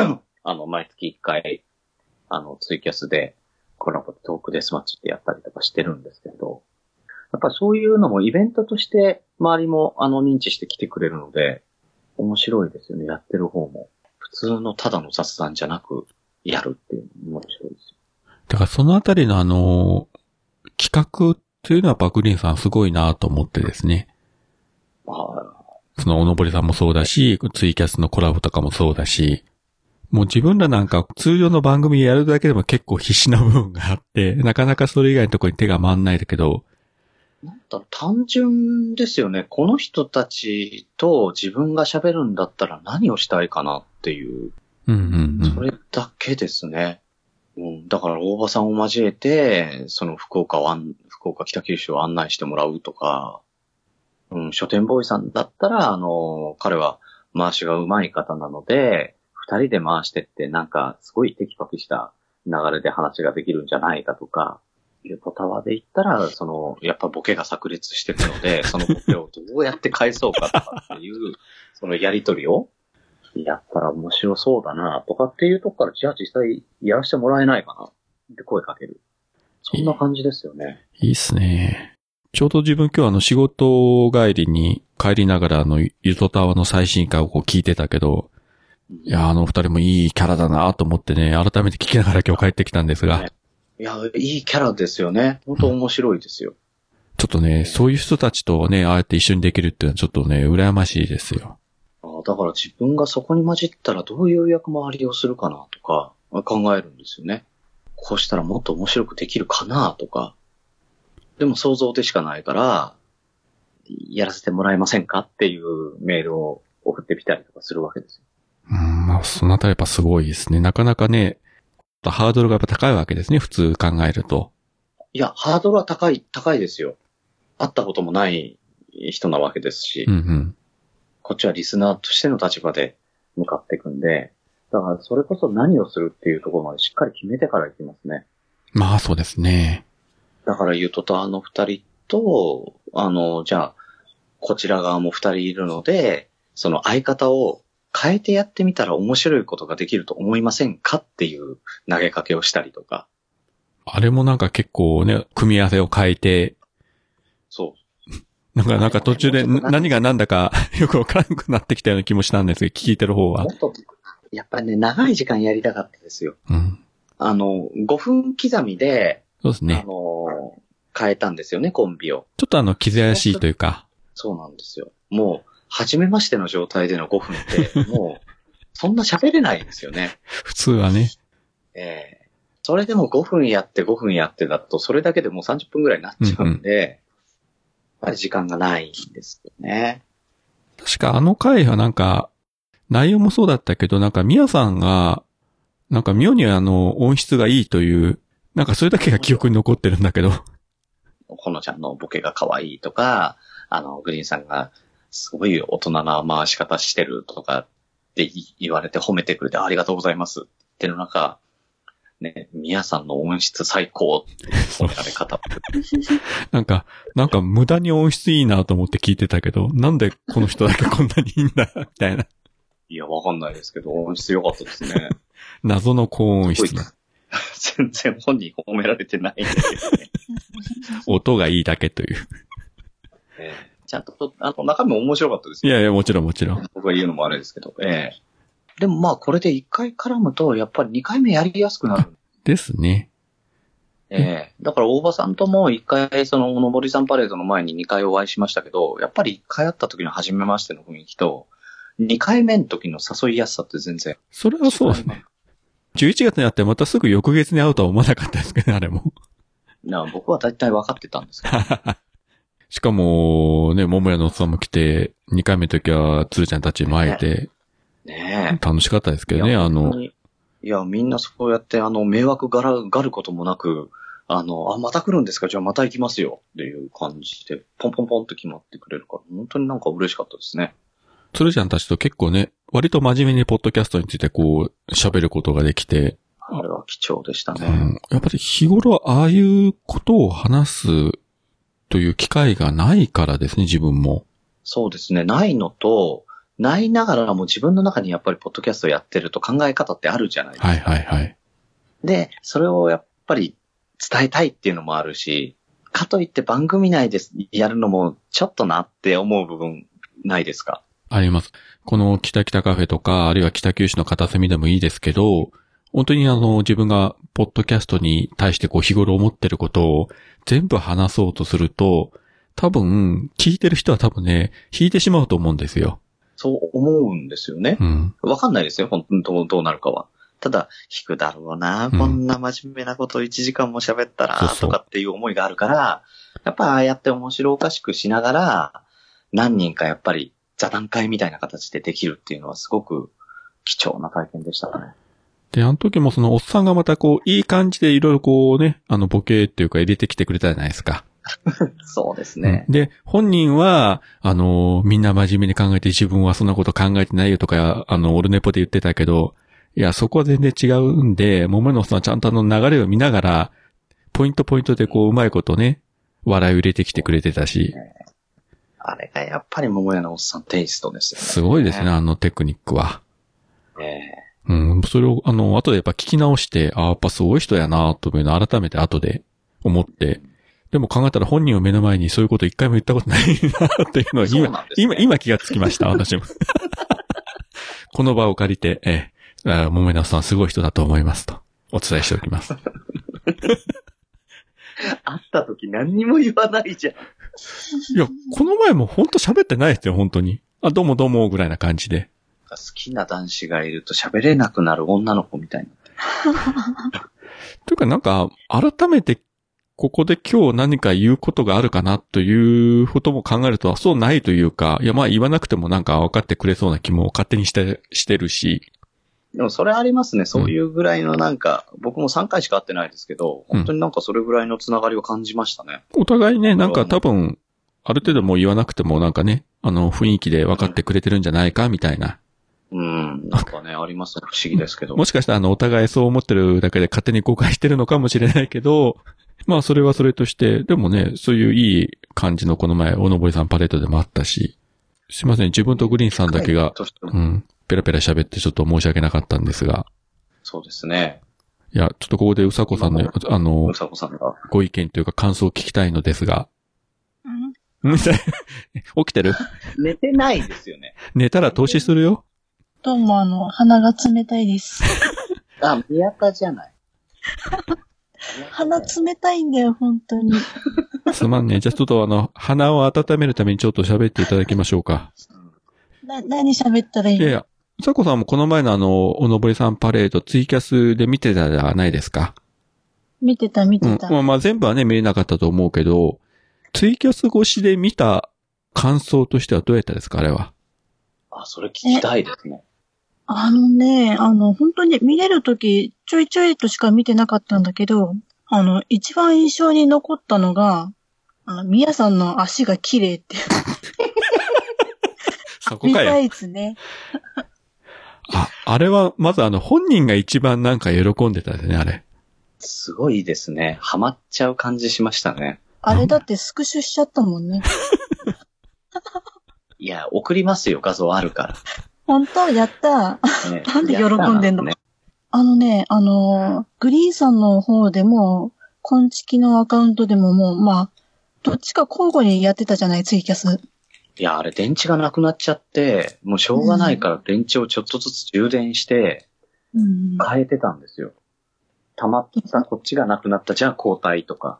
1回、ツイキャスでコラボトークデスマッチってやったりとかしてるんですけど、やっぱりそういうのもイベントとして周りも認知してきてくれるので、面白いですよね、やってる方も。普通のただの雑談じゃなくやるっていうのも面白いですよ。 だからそのあたりの企画っていうのはバクリンさんすごいなと思ってですね。そのおのぼりさんもそうだし、ツイキャスのコラボとかもそうだし、もう自分らなんか通常の番組やるだけでも結構必死な部分があって、なかなかそれ以外のところに手が回んないだけど、 なんだ単純ですよね。この人たちと自分が喋るんだったら何をしたいかなっていう。それだけですね。だから大場さんを交えて、その福岡北九州を案内してもらうとか、書店ボーイさんだったら、彼は回しが上手い方なので、二人で回してってなんかすごいテキパキした流れで話ができるんじゃないかとか、ゆとたわで言ったら、やっぱボケが炸裂してるので、そのボケをどうやって返そうかとかっていう、そのやりとりをやったら面白そうだなとかっていうとこから、じゃあ実際やらせてもらえないかなって声かける。そんな感じですよね。 いいっすね。ちょうど自分今日仕事帰りながらゆとたわの最新回を聞いてたけど、いや、二人もいいキャラだなと思ってね、改めて聞きながら今日帰ってきたんですが。 いや、いいキャラですよね。本当面白いですよ。 ちょっとね、そういう人たちとね、ああやって一緒にできるっていうのはちょっとね、羨ましいですよ。 だから自分がそこに混じったらどういう役回りをするかなとか考えるんですよね。こうしたらもっと面白くできるかなとか。でも想像でしかないから、やらせてもらえませんかっていうメールを送ってみたりとかするわけですよ。 そのあたりやっぱすごいですね。なかなかね、ハードルがやっぱ高いわけですね、普通考えると。 いや、ハードルは高いですよ。会ったこともない人なわけですし、こっちはリスナーとしての立場で向かっていくんで、だからそれこそ何をするっていうところまでしっかり決めてから行きますね。 まあそうですね。 だからゆとたわの二人と、じゃあ、こちら側も二人いるので、その相方を変えてやってみたら面白いことができると思いませんかっていう投げかけをしたりとか。 あれもなんか結構ね、組み合わせを変えて。 そう。 なんか途中で何が何だかよくわからなくなってきたような気もしたんですけど、聞いてる方は。 やっぱりね、長い時間やりたかったですよ。5分刻みで、 そうですね。 変えたんですよね、コンビを。 ちょっと傷やしいというか。 そうなんですよ。もう、初めましての状態での5分って、もう、そんな喋れないんですよね。 普通はね。 それでも5分やってだと、それだけでもう30分くらいになっちゃうんで、やっぱり時間がないんですよね。 確か回はなんか、内容もそうだったけど、なんかミヤさんが、なんか妙に音質がいいという、なんかそれだけが記憶に残ってるんだけど。 ほのちゃんのボケが可愛いとか、グリーンさんがすごい大人な回し方してるとかって言われて褒めてくれてありがとうございますっての中、ね、ミヤさんの音質最高って褒められ方。 なんか無駄に音質いいなと思って聞いてたけど、なんでこの人だけこんなにいいんだみたいな。 いや、わかんないですけど、音質良かったですね。 謎の高音質。 全然本人褒められてないんですけどね。 音がいいだけという。 ちゃんと、中身も面白かったですよ。 いやいや、もちろんもちろん。 僕が言うのもあれですけど。でもまあ、これで1回絡むと、やっぱり2回目やりやすくなる。 ですね。 だから大場さんとも1回、その、のぼりさんパレードの前に2回お会いしましたけど、やっぱり1回会った時の初めましての雰囲気と、2回目の時の誘いやすさって全然。 それはそうですね。11月になってまたすぐ翌月に会うとは思わなかったですけどね、あれも。 僕は大体分かってたんですけど。 しかも、ね、桃屋のおっさんも来て、2回目の時は鶴ちゃんたちも会えて、 ね楽しかったですけどね、 いや、みんなそうやって、迷惑がることもなく、また来るんですか、じゃあまた行きますよっていう感じで、ポンポンポンって決まってくれるから、本当になんか嬉しかったですね。 鶴ちゃんたちと結構ね、割と真面目にポッドキャストについてこう、喋ることができて。 あれは貴重でしたね。 やっぱり日頃ああいうことを話すという機会がないからですね、自分も。 そうですね、ないのと、ないながらも自分の中にやっぱりポッドキャストやってると考え方ってあるじゃないですか。 はいはいはい。 で、それをやっぱり伝えたいっていうのもあるし、かといって番組内でやるのもちょっとなって思う部分ないですか？ あります。この北北カフェとか、あるいは北九州の片隅でもいいですけど、本当に自分がポッドキャストに対してこう日頃思ってることを全部話そうとすると、多分、聞いてる人は多分ね、引いてしまうと思うんですよ。 そう思うんですよね。 うん。 わかんないですよ、本当どうなるかは。ただ、引くだろうな、こんな真面目なことを1時間も喋ったら、とかっていう思いがあるから、やっぱああやって面白おかしくしながら、何人かやっぱり座談会みたいな形でできるっていうのはすごく貴重な体験でしたね。 で、あの時もそのおっさんがまたこう、いい感じでいろいろこうね、ボケっていうか入れてきてくれたじゃないですか。 そうですね。 で、本人は、みんな真面目に考えて自分はそんなこと考えてないよとか、オルネポで言ってたけど、いや、そこは全然違うんで、桃屋のおっさんはちゃんと流れを見ながら、ポイントでこう、うまいことね、笑いを入れてきてくれてたし。 あれがやっぱり桃屋のおっさんテイストですよね。 すごいですね、テクニックは。 うん、 それを、後でやっぱ聞き直して、やっぱすごい人やなというのを改めて後で思って、でも考えたら本人を目の前にそういうこと一回も言ったことないなっていうのを今気がつきました、私も。この場を借りて、桃屋さんすごい人だと思いますと、お伝えしておきます。 会った時何にも言わないじゃん。 いや、この前も本当喋ってないですよ、本当に。どうもどうもぐらいな感じで。 好きな男子がいると喋れなくなる女の子みたいになって。 というかなんか、改めてここで今日何か言うことがあるかなということも考えると、そうないというか、いやまあ言わなくてもなんか分かってくれそうな気も勝手にしてるし。 でもそれありますね。そういうぐらいのなんか、僕も3回しか会ってないですけど、本当になんかそれぐらいのつながりを感じましたね。 お互いね、なんか多分、ある程度もう言わなくてもなんかね、雰囲気で分かってくれてるんじゃないかみたいな。 なんかね、ありますね。不思議ですけど。 もしかしたらお互いそう思ってるだけで勝手に誤解してるのかもしれないけど、まあそれはそれとして、でもね、そういういい感じのこの前、おのぼりさんパレードでもあったし、すいません、自分とグリーンさんだけが、ペラペラ喋ってちょっと申し訳なかったんですが。 そうですね。 いや、ちょっとここでうさこさんの、 うさこさんがご意見というか感想を聞きたいのですが。起きてる？ 寝てないですよね。 寝たら投資するよ。 どうも鼻が冷たいです。 宮田じゃない。 鼻冷たいんだよ、本当に。 すまんね。じゃあちょっと鼻を温めるためにちょっと喋っていただきましょうか。 何喋ったらいいの？ いやいや、うさこさんもこの前のおのぼりさんパレードツイキャスで見てたじゃないですか。 見てた。 まあ全部はね、見れなかったと思うけど、ツイキャス越しで見た感想としてはどうやったですか、あれは。 それ聞きたいですね。 本当に見れるとき、ちょいちょいとしか見てなかったんだけど、一番印象に残ったのが、みやさんの足が綺麗って。 そこかよ。 見たいですね。 あれは、まず本人が一番なんか喜んでたですね、あれ。 すごいですね。ハマっちゃう感じしましたね。 あれだってスクショしちゃったもんね。 いや、送りますよ、画像あるから。 本当やった。なんで喜んでんの？グリーンさんの方でも、コンチキのアカウントでももう、まあ、どっちか交互にやってたじゃない、ツイキャス。 いや、あれ電池がなくなっちゃって、もうしょうがないから電池をちょっとずつ充電して、変えてたんですよ。溜まったこっちがなくなった、じゃあ交代とか。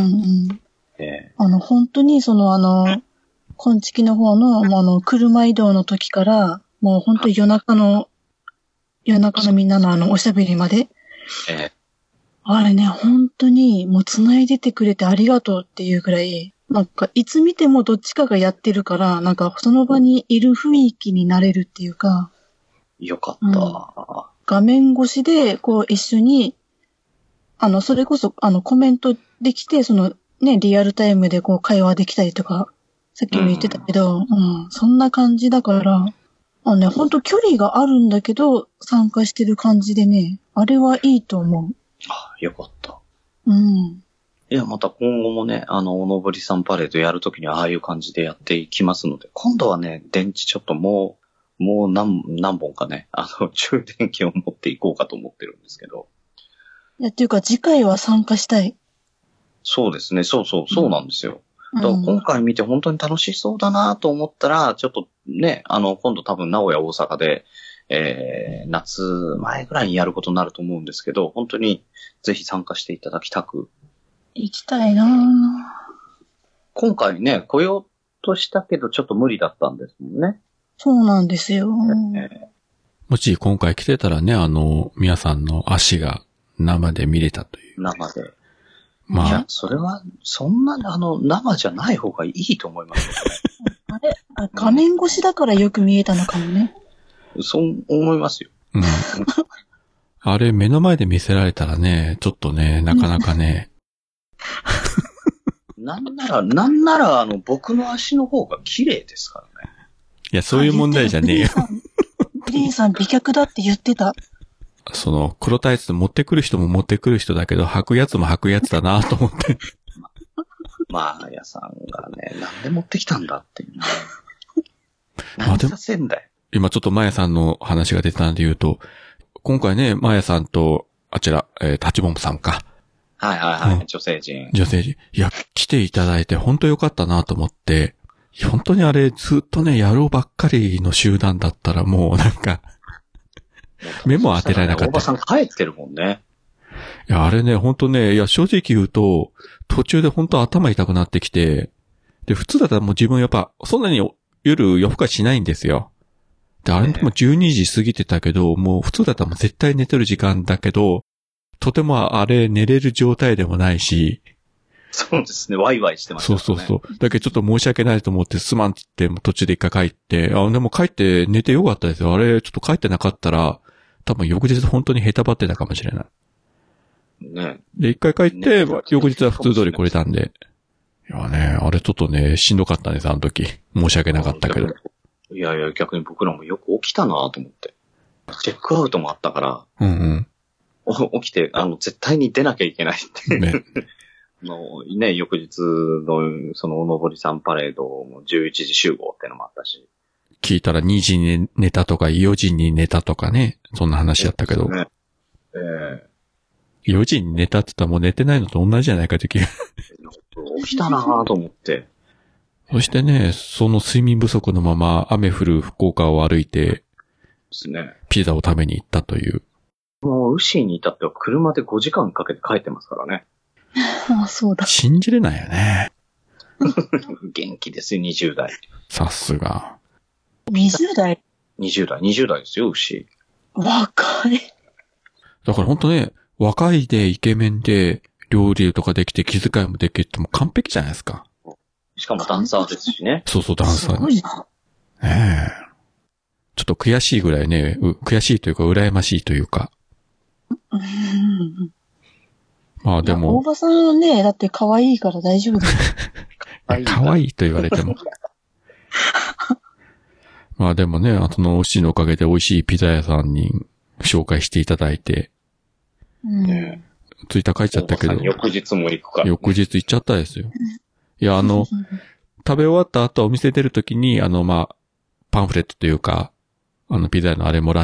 本当に昆虫の方の、車移動の時から、もう本当に夜中のみんなのおしゃべりまで。あれね、本当にもう繋いでてくれてありがとうっていうぐらい、なんかいつ見てもどっちかがやってるから、なんかその場にいる雰囲気になれるっていうか。 よかった。 画面越しで、こう一緒に、それこそ、コメントできて、リアルタイムでこう会話できたりとか、さっきも言ってたけど、そんな感じだから、本当距離があるんだけど、参加してる感じでね、あれはいいと思う。 よかった。いや、また今後もね、おのぼりさんパレードやるときにああいう感じでやっていきますので、今度はね、電池ちょっともう何本かね、充電器を持っていこうかと思ってるんですけど。 いや、っていうか次回は参加したい。 そうですね、そうなんですよ。だから今回見て本当に楽しそうだなと思ったら、ちょっとね、今度多分名古屋大阪で、夏前ぐらいにやることになると思うんですけど、本当にぜひ参加していただきたく。 行きたいなぁ。 今回ね、来ようとしたけどちょっと無理だったんですもんね。 そうなんですよ。 もし今回来てたらね、皆さんの足が生で見れたという。 生で。 まあ。 いや、それは、そんな、生じゃない方がいいと思いますけどね。画面越しだからよく見えたのかもね。 そう思いますよ。 あれ、目の前で見せられたらね、ちょっとね、なかなかね。 なんなら、僕の足の方が綺麗ですからね。 いや、そういう問題じゃねえよ。 グリーンさん美脚だって言ってた。 黒タイツ持ってくる人も持ってくる人だけど、履くやつも履くやつだなと思って。 まあ、やさんがね、なんで持ってきたんだっていう。何させんだよ。 今ちょっとマヤさんの話が出たんで言うと、今回ね、マヤさんと、あちら、タチモンさんか。 はい、女性陣。 いや、来ていただいて本当良かったなと思って、本当にあれずっとね、野郎ばっかりの集団だったらもうなんか、目も当てられなかった。 おばさん帰ってるもんね。 いや、あれね、本当ね、いや、正直言うと、途中で本当頭痛くなってきて、で、普通だったらもう自分やっぱ、そんなに夜夜更かしないんですよ。で、あれも12時過ぎてたけど、もう普通だったらもう絶対寝てる時間だけど、とてもあれ寝れる状態でもないし。 そうですね、ワイワイしてましたね。 そう。だけどちょっと申し訳ないと思ってすまんって言って途中で一回帰って、でも帰って寝てよかったですよ。あれ、ちょっと帰ってなかったら、多分翌日本当にヘタばってたかもしれない。ね。で、一回帰って、翌日は普通通り来れたんで。いやね、あれちょっとね、しんどかったです、あの時。申し訳なかったけど。 いや、逆に僕らもよく起きたなと思って。チェックアウトもあったから。起きて、絶対に出なきゃいけないって。ね。翌日の、おのぼりさんパレードも11時集合ってのもあったし。 聞いたら2時に寝たとか4時に寝たとかね、そんな話やったけど。4時に寝たって言ったらもう寝てないのと同じじゃないかって気が。 起きたなぁと思って。 そしてね、その睡眠不足のまま雨降る福岡を歩いて、ピザを食べに行ったという。 もう、ウシーに至っては車で5時間かけて帰ってますからね。 あ、そうだ。 信じれないよね。 元気ですよ、20代。 さすが。 20代 ?20代ですよ、ウシー。若い。 だからほんとね、若いでイケメンで料理とかできて気遣いもできるってもう完璧じゃないですか。 しかもダンサーですしね。 そう、ダンサー。 すごいな。 ねえ。ちょっと悔しいぐらいね、悔しいというか羨ましいというか。まあでも。 大場さんはね、だって可愛いから大丈夫だよ。 可愛いと言われても。まあでもね、そのおしのおかげで美味しいピザ屋さんに紹介していただいて。ツイッター書いちゃったけど。 翌日も行くから、 翌日行っちゃったですよ。いや、食べ終わった後お店出るときに、パンフレットというか、ピザ屋のあれもらって、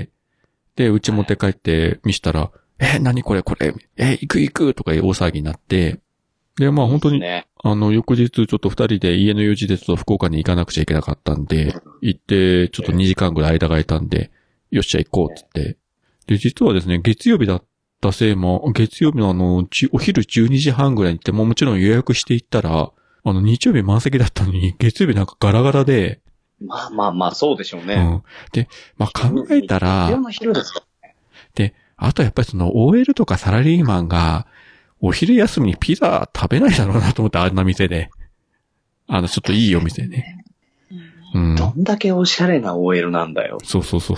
で、うち持って帰って見したら、何これ、行くとか大騒ぎになって、で、まあ本当に、 翌日ちょっと二人で家の用事でちょっと福岡に行かなくちゃいけなかったんで、行って、ちょっと2時間ぐらい間が空いたんで、よっしゃ行こうって言って。で、実はですね、月曜日だったせいも、月曜日のお昼12時半ぐらいに行って、もちろん予約して行ったら、日曜日満席だったのに、月曜日なんかガラガラで。 まあ、そうでしょうね。 うん。で、まあ考えたら、で、あとやっぱりその OL とかサラリーマンが、お昼休みにピザ食べないだろうなと思って、あんな店で。ちょっといいお店ね。 うん。どんだけおしゃれな OL なんだよ。 そう。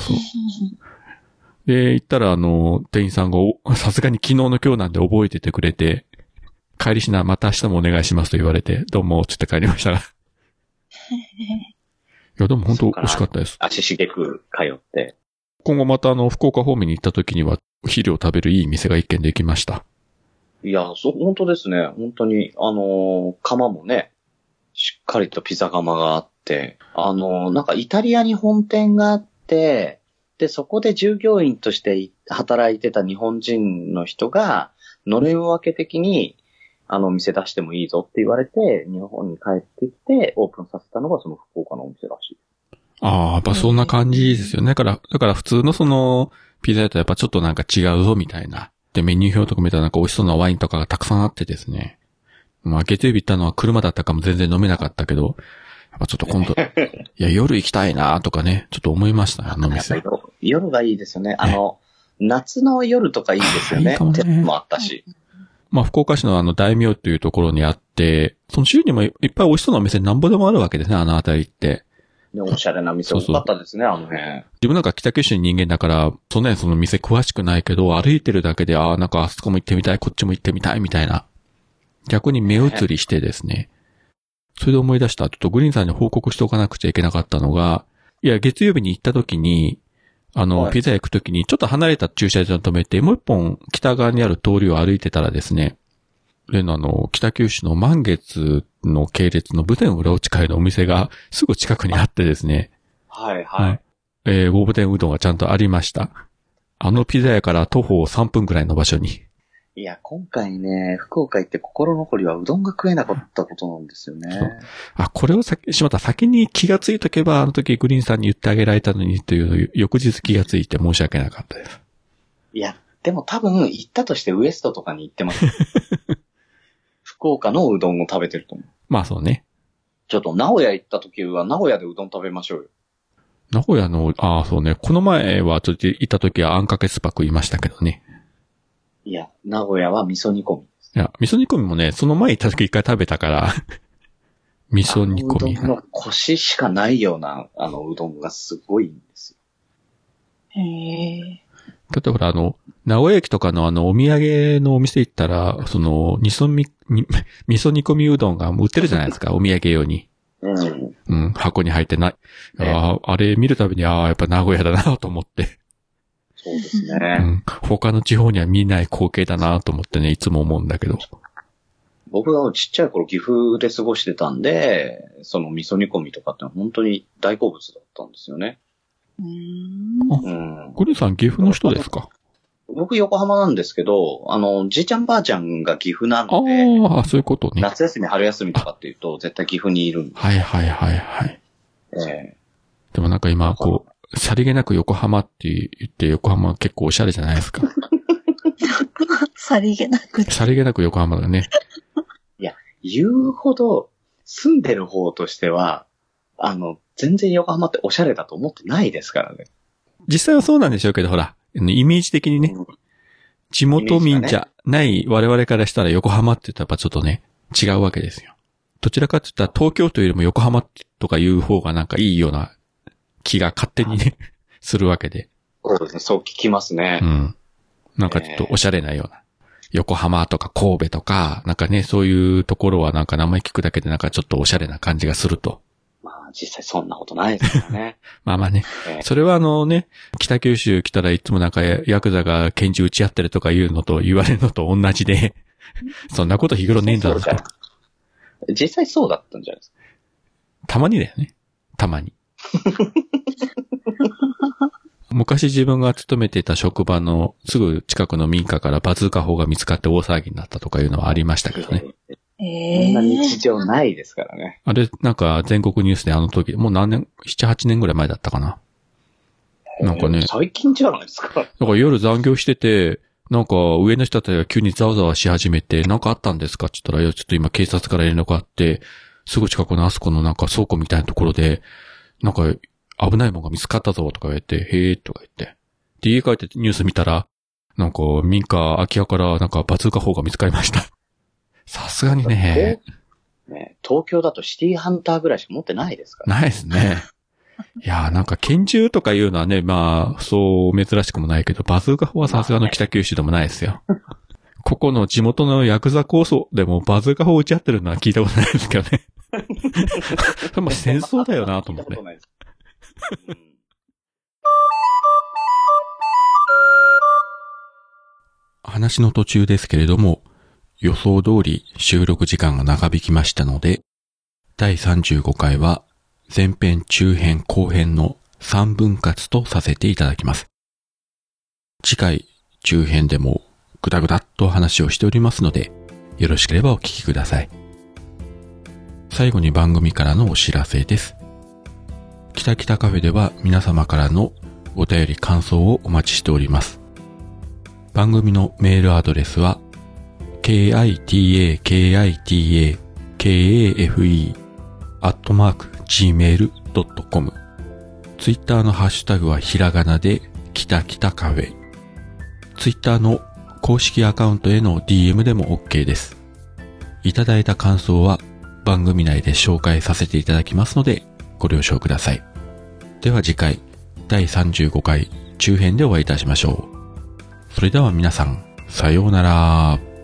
で、行ったら店員さんが、さすがに昨日の今日なんで覚えててくれて、帰りしな、また明日もお願いしますと言われて、どうも、つって帰りましたが。いや、でも本当美味しかったです。 足しげく通って。 今後また福岡方面に行った時には、お昼を食べるいい店が一軒できました。 いや、本当ですね。本当に、窯もね、しっかりとピザ窯があって、なんかイタリアに本店があって、で、そこで従業員として働いてた日本人の人が、のれん分け的に、店出してもいいぞって言われて、日本に帰ってきて、オープンさせたのがその福岡のお店らしい。 ああ、やっぱそんな感じですよね。だから普通のその、ピザ屋とやっぱちょっとなんか違うぞみたいな。で、メニュー表とか見たらなんか美味しそうなワインとかがたくさんあってですね。まあ、月曜日行ったのは車だったかも全然飲めなかったけど、やっぱちょっと今度、いや、夜行きたいなとかね、ちょっと思いましたね、店。 夜がいいですよね。夏の夜とかいいですよね。いいかもね。もあったし。 まあ、福岡市の大名っていうところにあって、その周囲にもいっぱい美味しそうなお店なんぼでもあるわけですね、あの辺りって。 おしゃれな店多かったですね、あの辺。 自分なんか北九州の人間だから、その店詳しくないけど、歩いてるだけで、なんかあそこも行ってみたい、こっちも行ってみたい、みたいな。逆に目移りしてですね。それで思い出した。ちょっとグリーンさんに報告しておかなくちゃいけなかったのが、いや、月曜日に行った時に、ピザ屋行く時に、ちょっと離れた駐車場に止めて、もう一本北側にある通りを歩いてたらですね、例の北九州の満月の系列の武田裏落会のお店がすぐ近くにあってですね。 はい。 ゴーブテンうどんがちゃんとありました。ピザ屋から徒歩3分くらいの場所に。 いや、今回ね、福岡行って心残りはうどんが食えなかったことなんですよね。 これを先に気がついとけば、あの時グリーンさんに言ってあげられたのにという、翌日気がついて申し訳なかったです。 いや、でも多分行ったとしてウエストとかに行ってます。福岡のうどんを食べてると思う。 まあそうね。 ちょっと名古屋行った時は名古屋でうどん食べましょうよ。 名古屋の、そうね。この前はちょっと行った時はあんかけスパ食いましたけどね。 いや、名古屋は味噌煮込みです。 いや、味噌煮込みもね、その前行った時一回食べたから、味噌煮込み。 うどんのコシしかないような、うどんがすごいんですよ。 へー。 だってほら名古屋駅とかのお土産のお店行ったら、味噌煮込みうどんが売ってるじゃないですか、お土産用に。箱に入ってない。あれ見るたびに、やっぱ名古屋だなと思って。 そうですね。 他の地方には見ない光景だなと思ってね、いつも思うんだけど。 僕がちっちゃい頃岐阜で過ごしてたんで、その味噌煮込みとかって本当に大好物だったんですよね。 グリーンさん岐阜の人ですか？ 僕横浜なんですけど、じいちゃんばあちゃんが岐阜なので、 そういうことね。 夏休み、春休みとかっていうと、絶対岐阜にいるんです。 はい。でもなんか今、さりげなく横浜って言って、横浜結構おしゃれじゃないですか。 さりげなく横浜だね。 いや、言うほど、住んでる方としては、全然横浜っておしゃれだと思ってないですからね。 実際はそうなんでしょうけど、ほら、イメージ的にね、地元民じゃない我々からしたら横浜って言ったらやっぱちょっとね、違うわけですよ。どちらかって言ったら東京都よりも横浜とかいう方がなんかいいような気が勝手にね、するわけで。 そうですね、そう聞きますね。 なんかちょっとおしゃれなような。横浜とか神戸とか、なんかね、そういうところはなんか名前聞くだけでなんかちょっとおしゃれな感じがすると。 実際そんなことないですからね。 まあね。それはね、北九州来たらいつもなんかヤクザが拳銃撃ち合ってるとか言うのと言われるのと同じで、そんなこと日頃ねえんだろうと。 実際そうだったんじゃないですか。 たまにだよね。たまに。昔自分が勤めていた職場のすぐ近くの民家からバズーカ砲が見つかって大騒ぎになったとかいうのはありましたけどね。 んな日常ないですからね。 あれ、なんか全国ニュースであの時、もう何年、7、8年ぐらい前だったかな。なんかね。 最近じゃないですか。 だから夜残業してて、なんか上の人たちが急にざわざわし始めて、なんかあったんですかって言ったら、いや、ちょっと今警察から連絡あって、すぐ近くのあそこのなんか倉庫みたいなところで、なんか危ないものが見つかったぞとか言って、へーとか言って。で、家帰ってニュース見たら、なんか民家空き家からなんかバズーカ砲が見つかりました。さすがにね。 東京だとシティハンターぐらいしか持ってないですから、 ね。ないですね。いやーなんか拳銃とかいうのはね、まあ、そう珍しくもないけど、バズーカ砲はさすがの北九州でもないですよ。ここの地元のヤクザ構想でもバズーカ砲撃ち合ってるのは聞いたことないですけどね。まあ戦争だよなと思って。話の途中ですけれども、予想通り収録時間が長引きましたので、第35回は前編、中編、後編の3分割とさせていただきます。次回、中編でもぐだぐだっと話をしておりますので、よろしければお聞きください。最後に番組からのお知らせです。キタキタカフェでは皆様からのお便り感想をお待ちしております。番組のメールアドレスは、kitakafe@gmail.com。ツイッターのハッシュタグはひらがなで、キタキタカフェ。ツイッターの公式アカウントへの DM でも OK です。いただいた感想は番組内で紹介させていただきますので、ご了承ください。では次回、第35回中編でお会いいたしましょう。それでは皆さん、さようなら。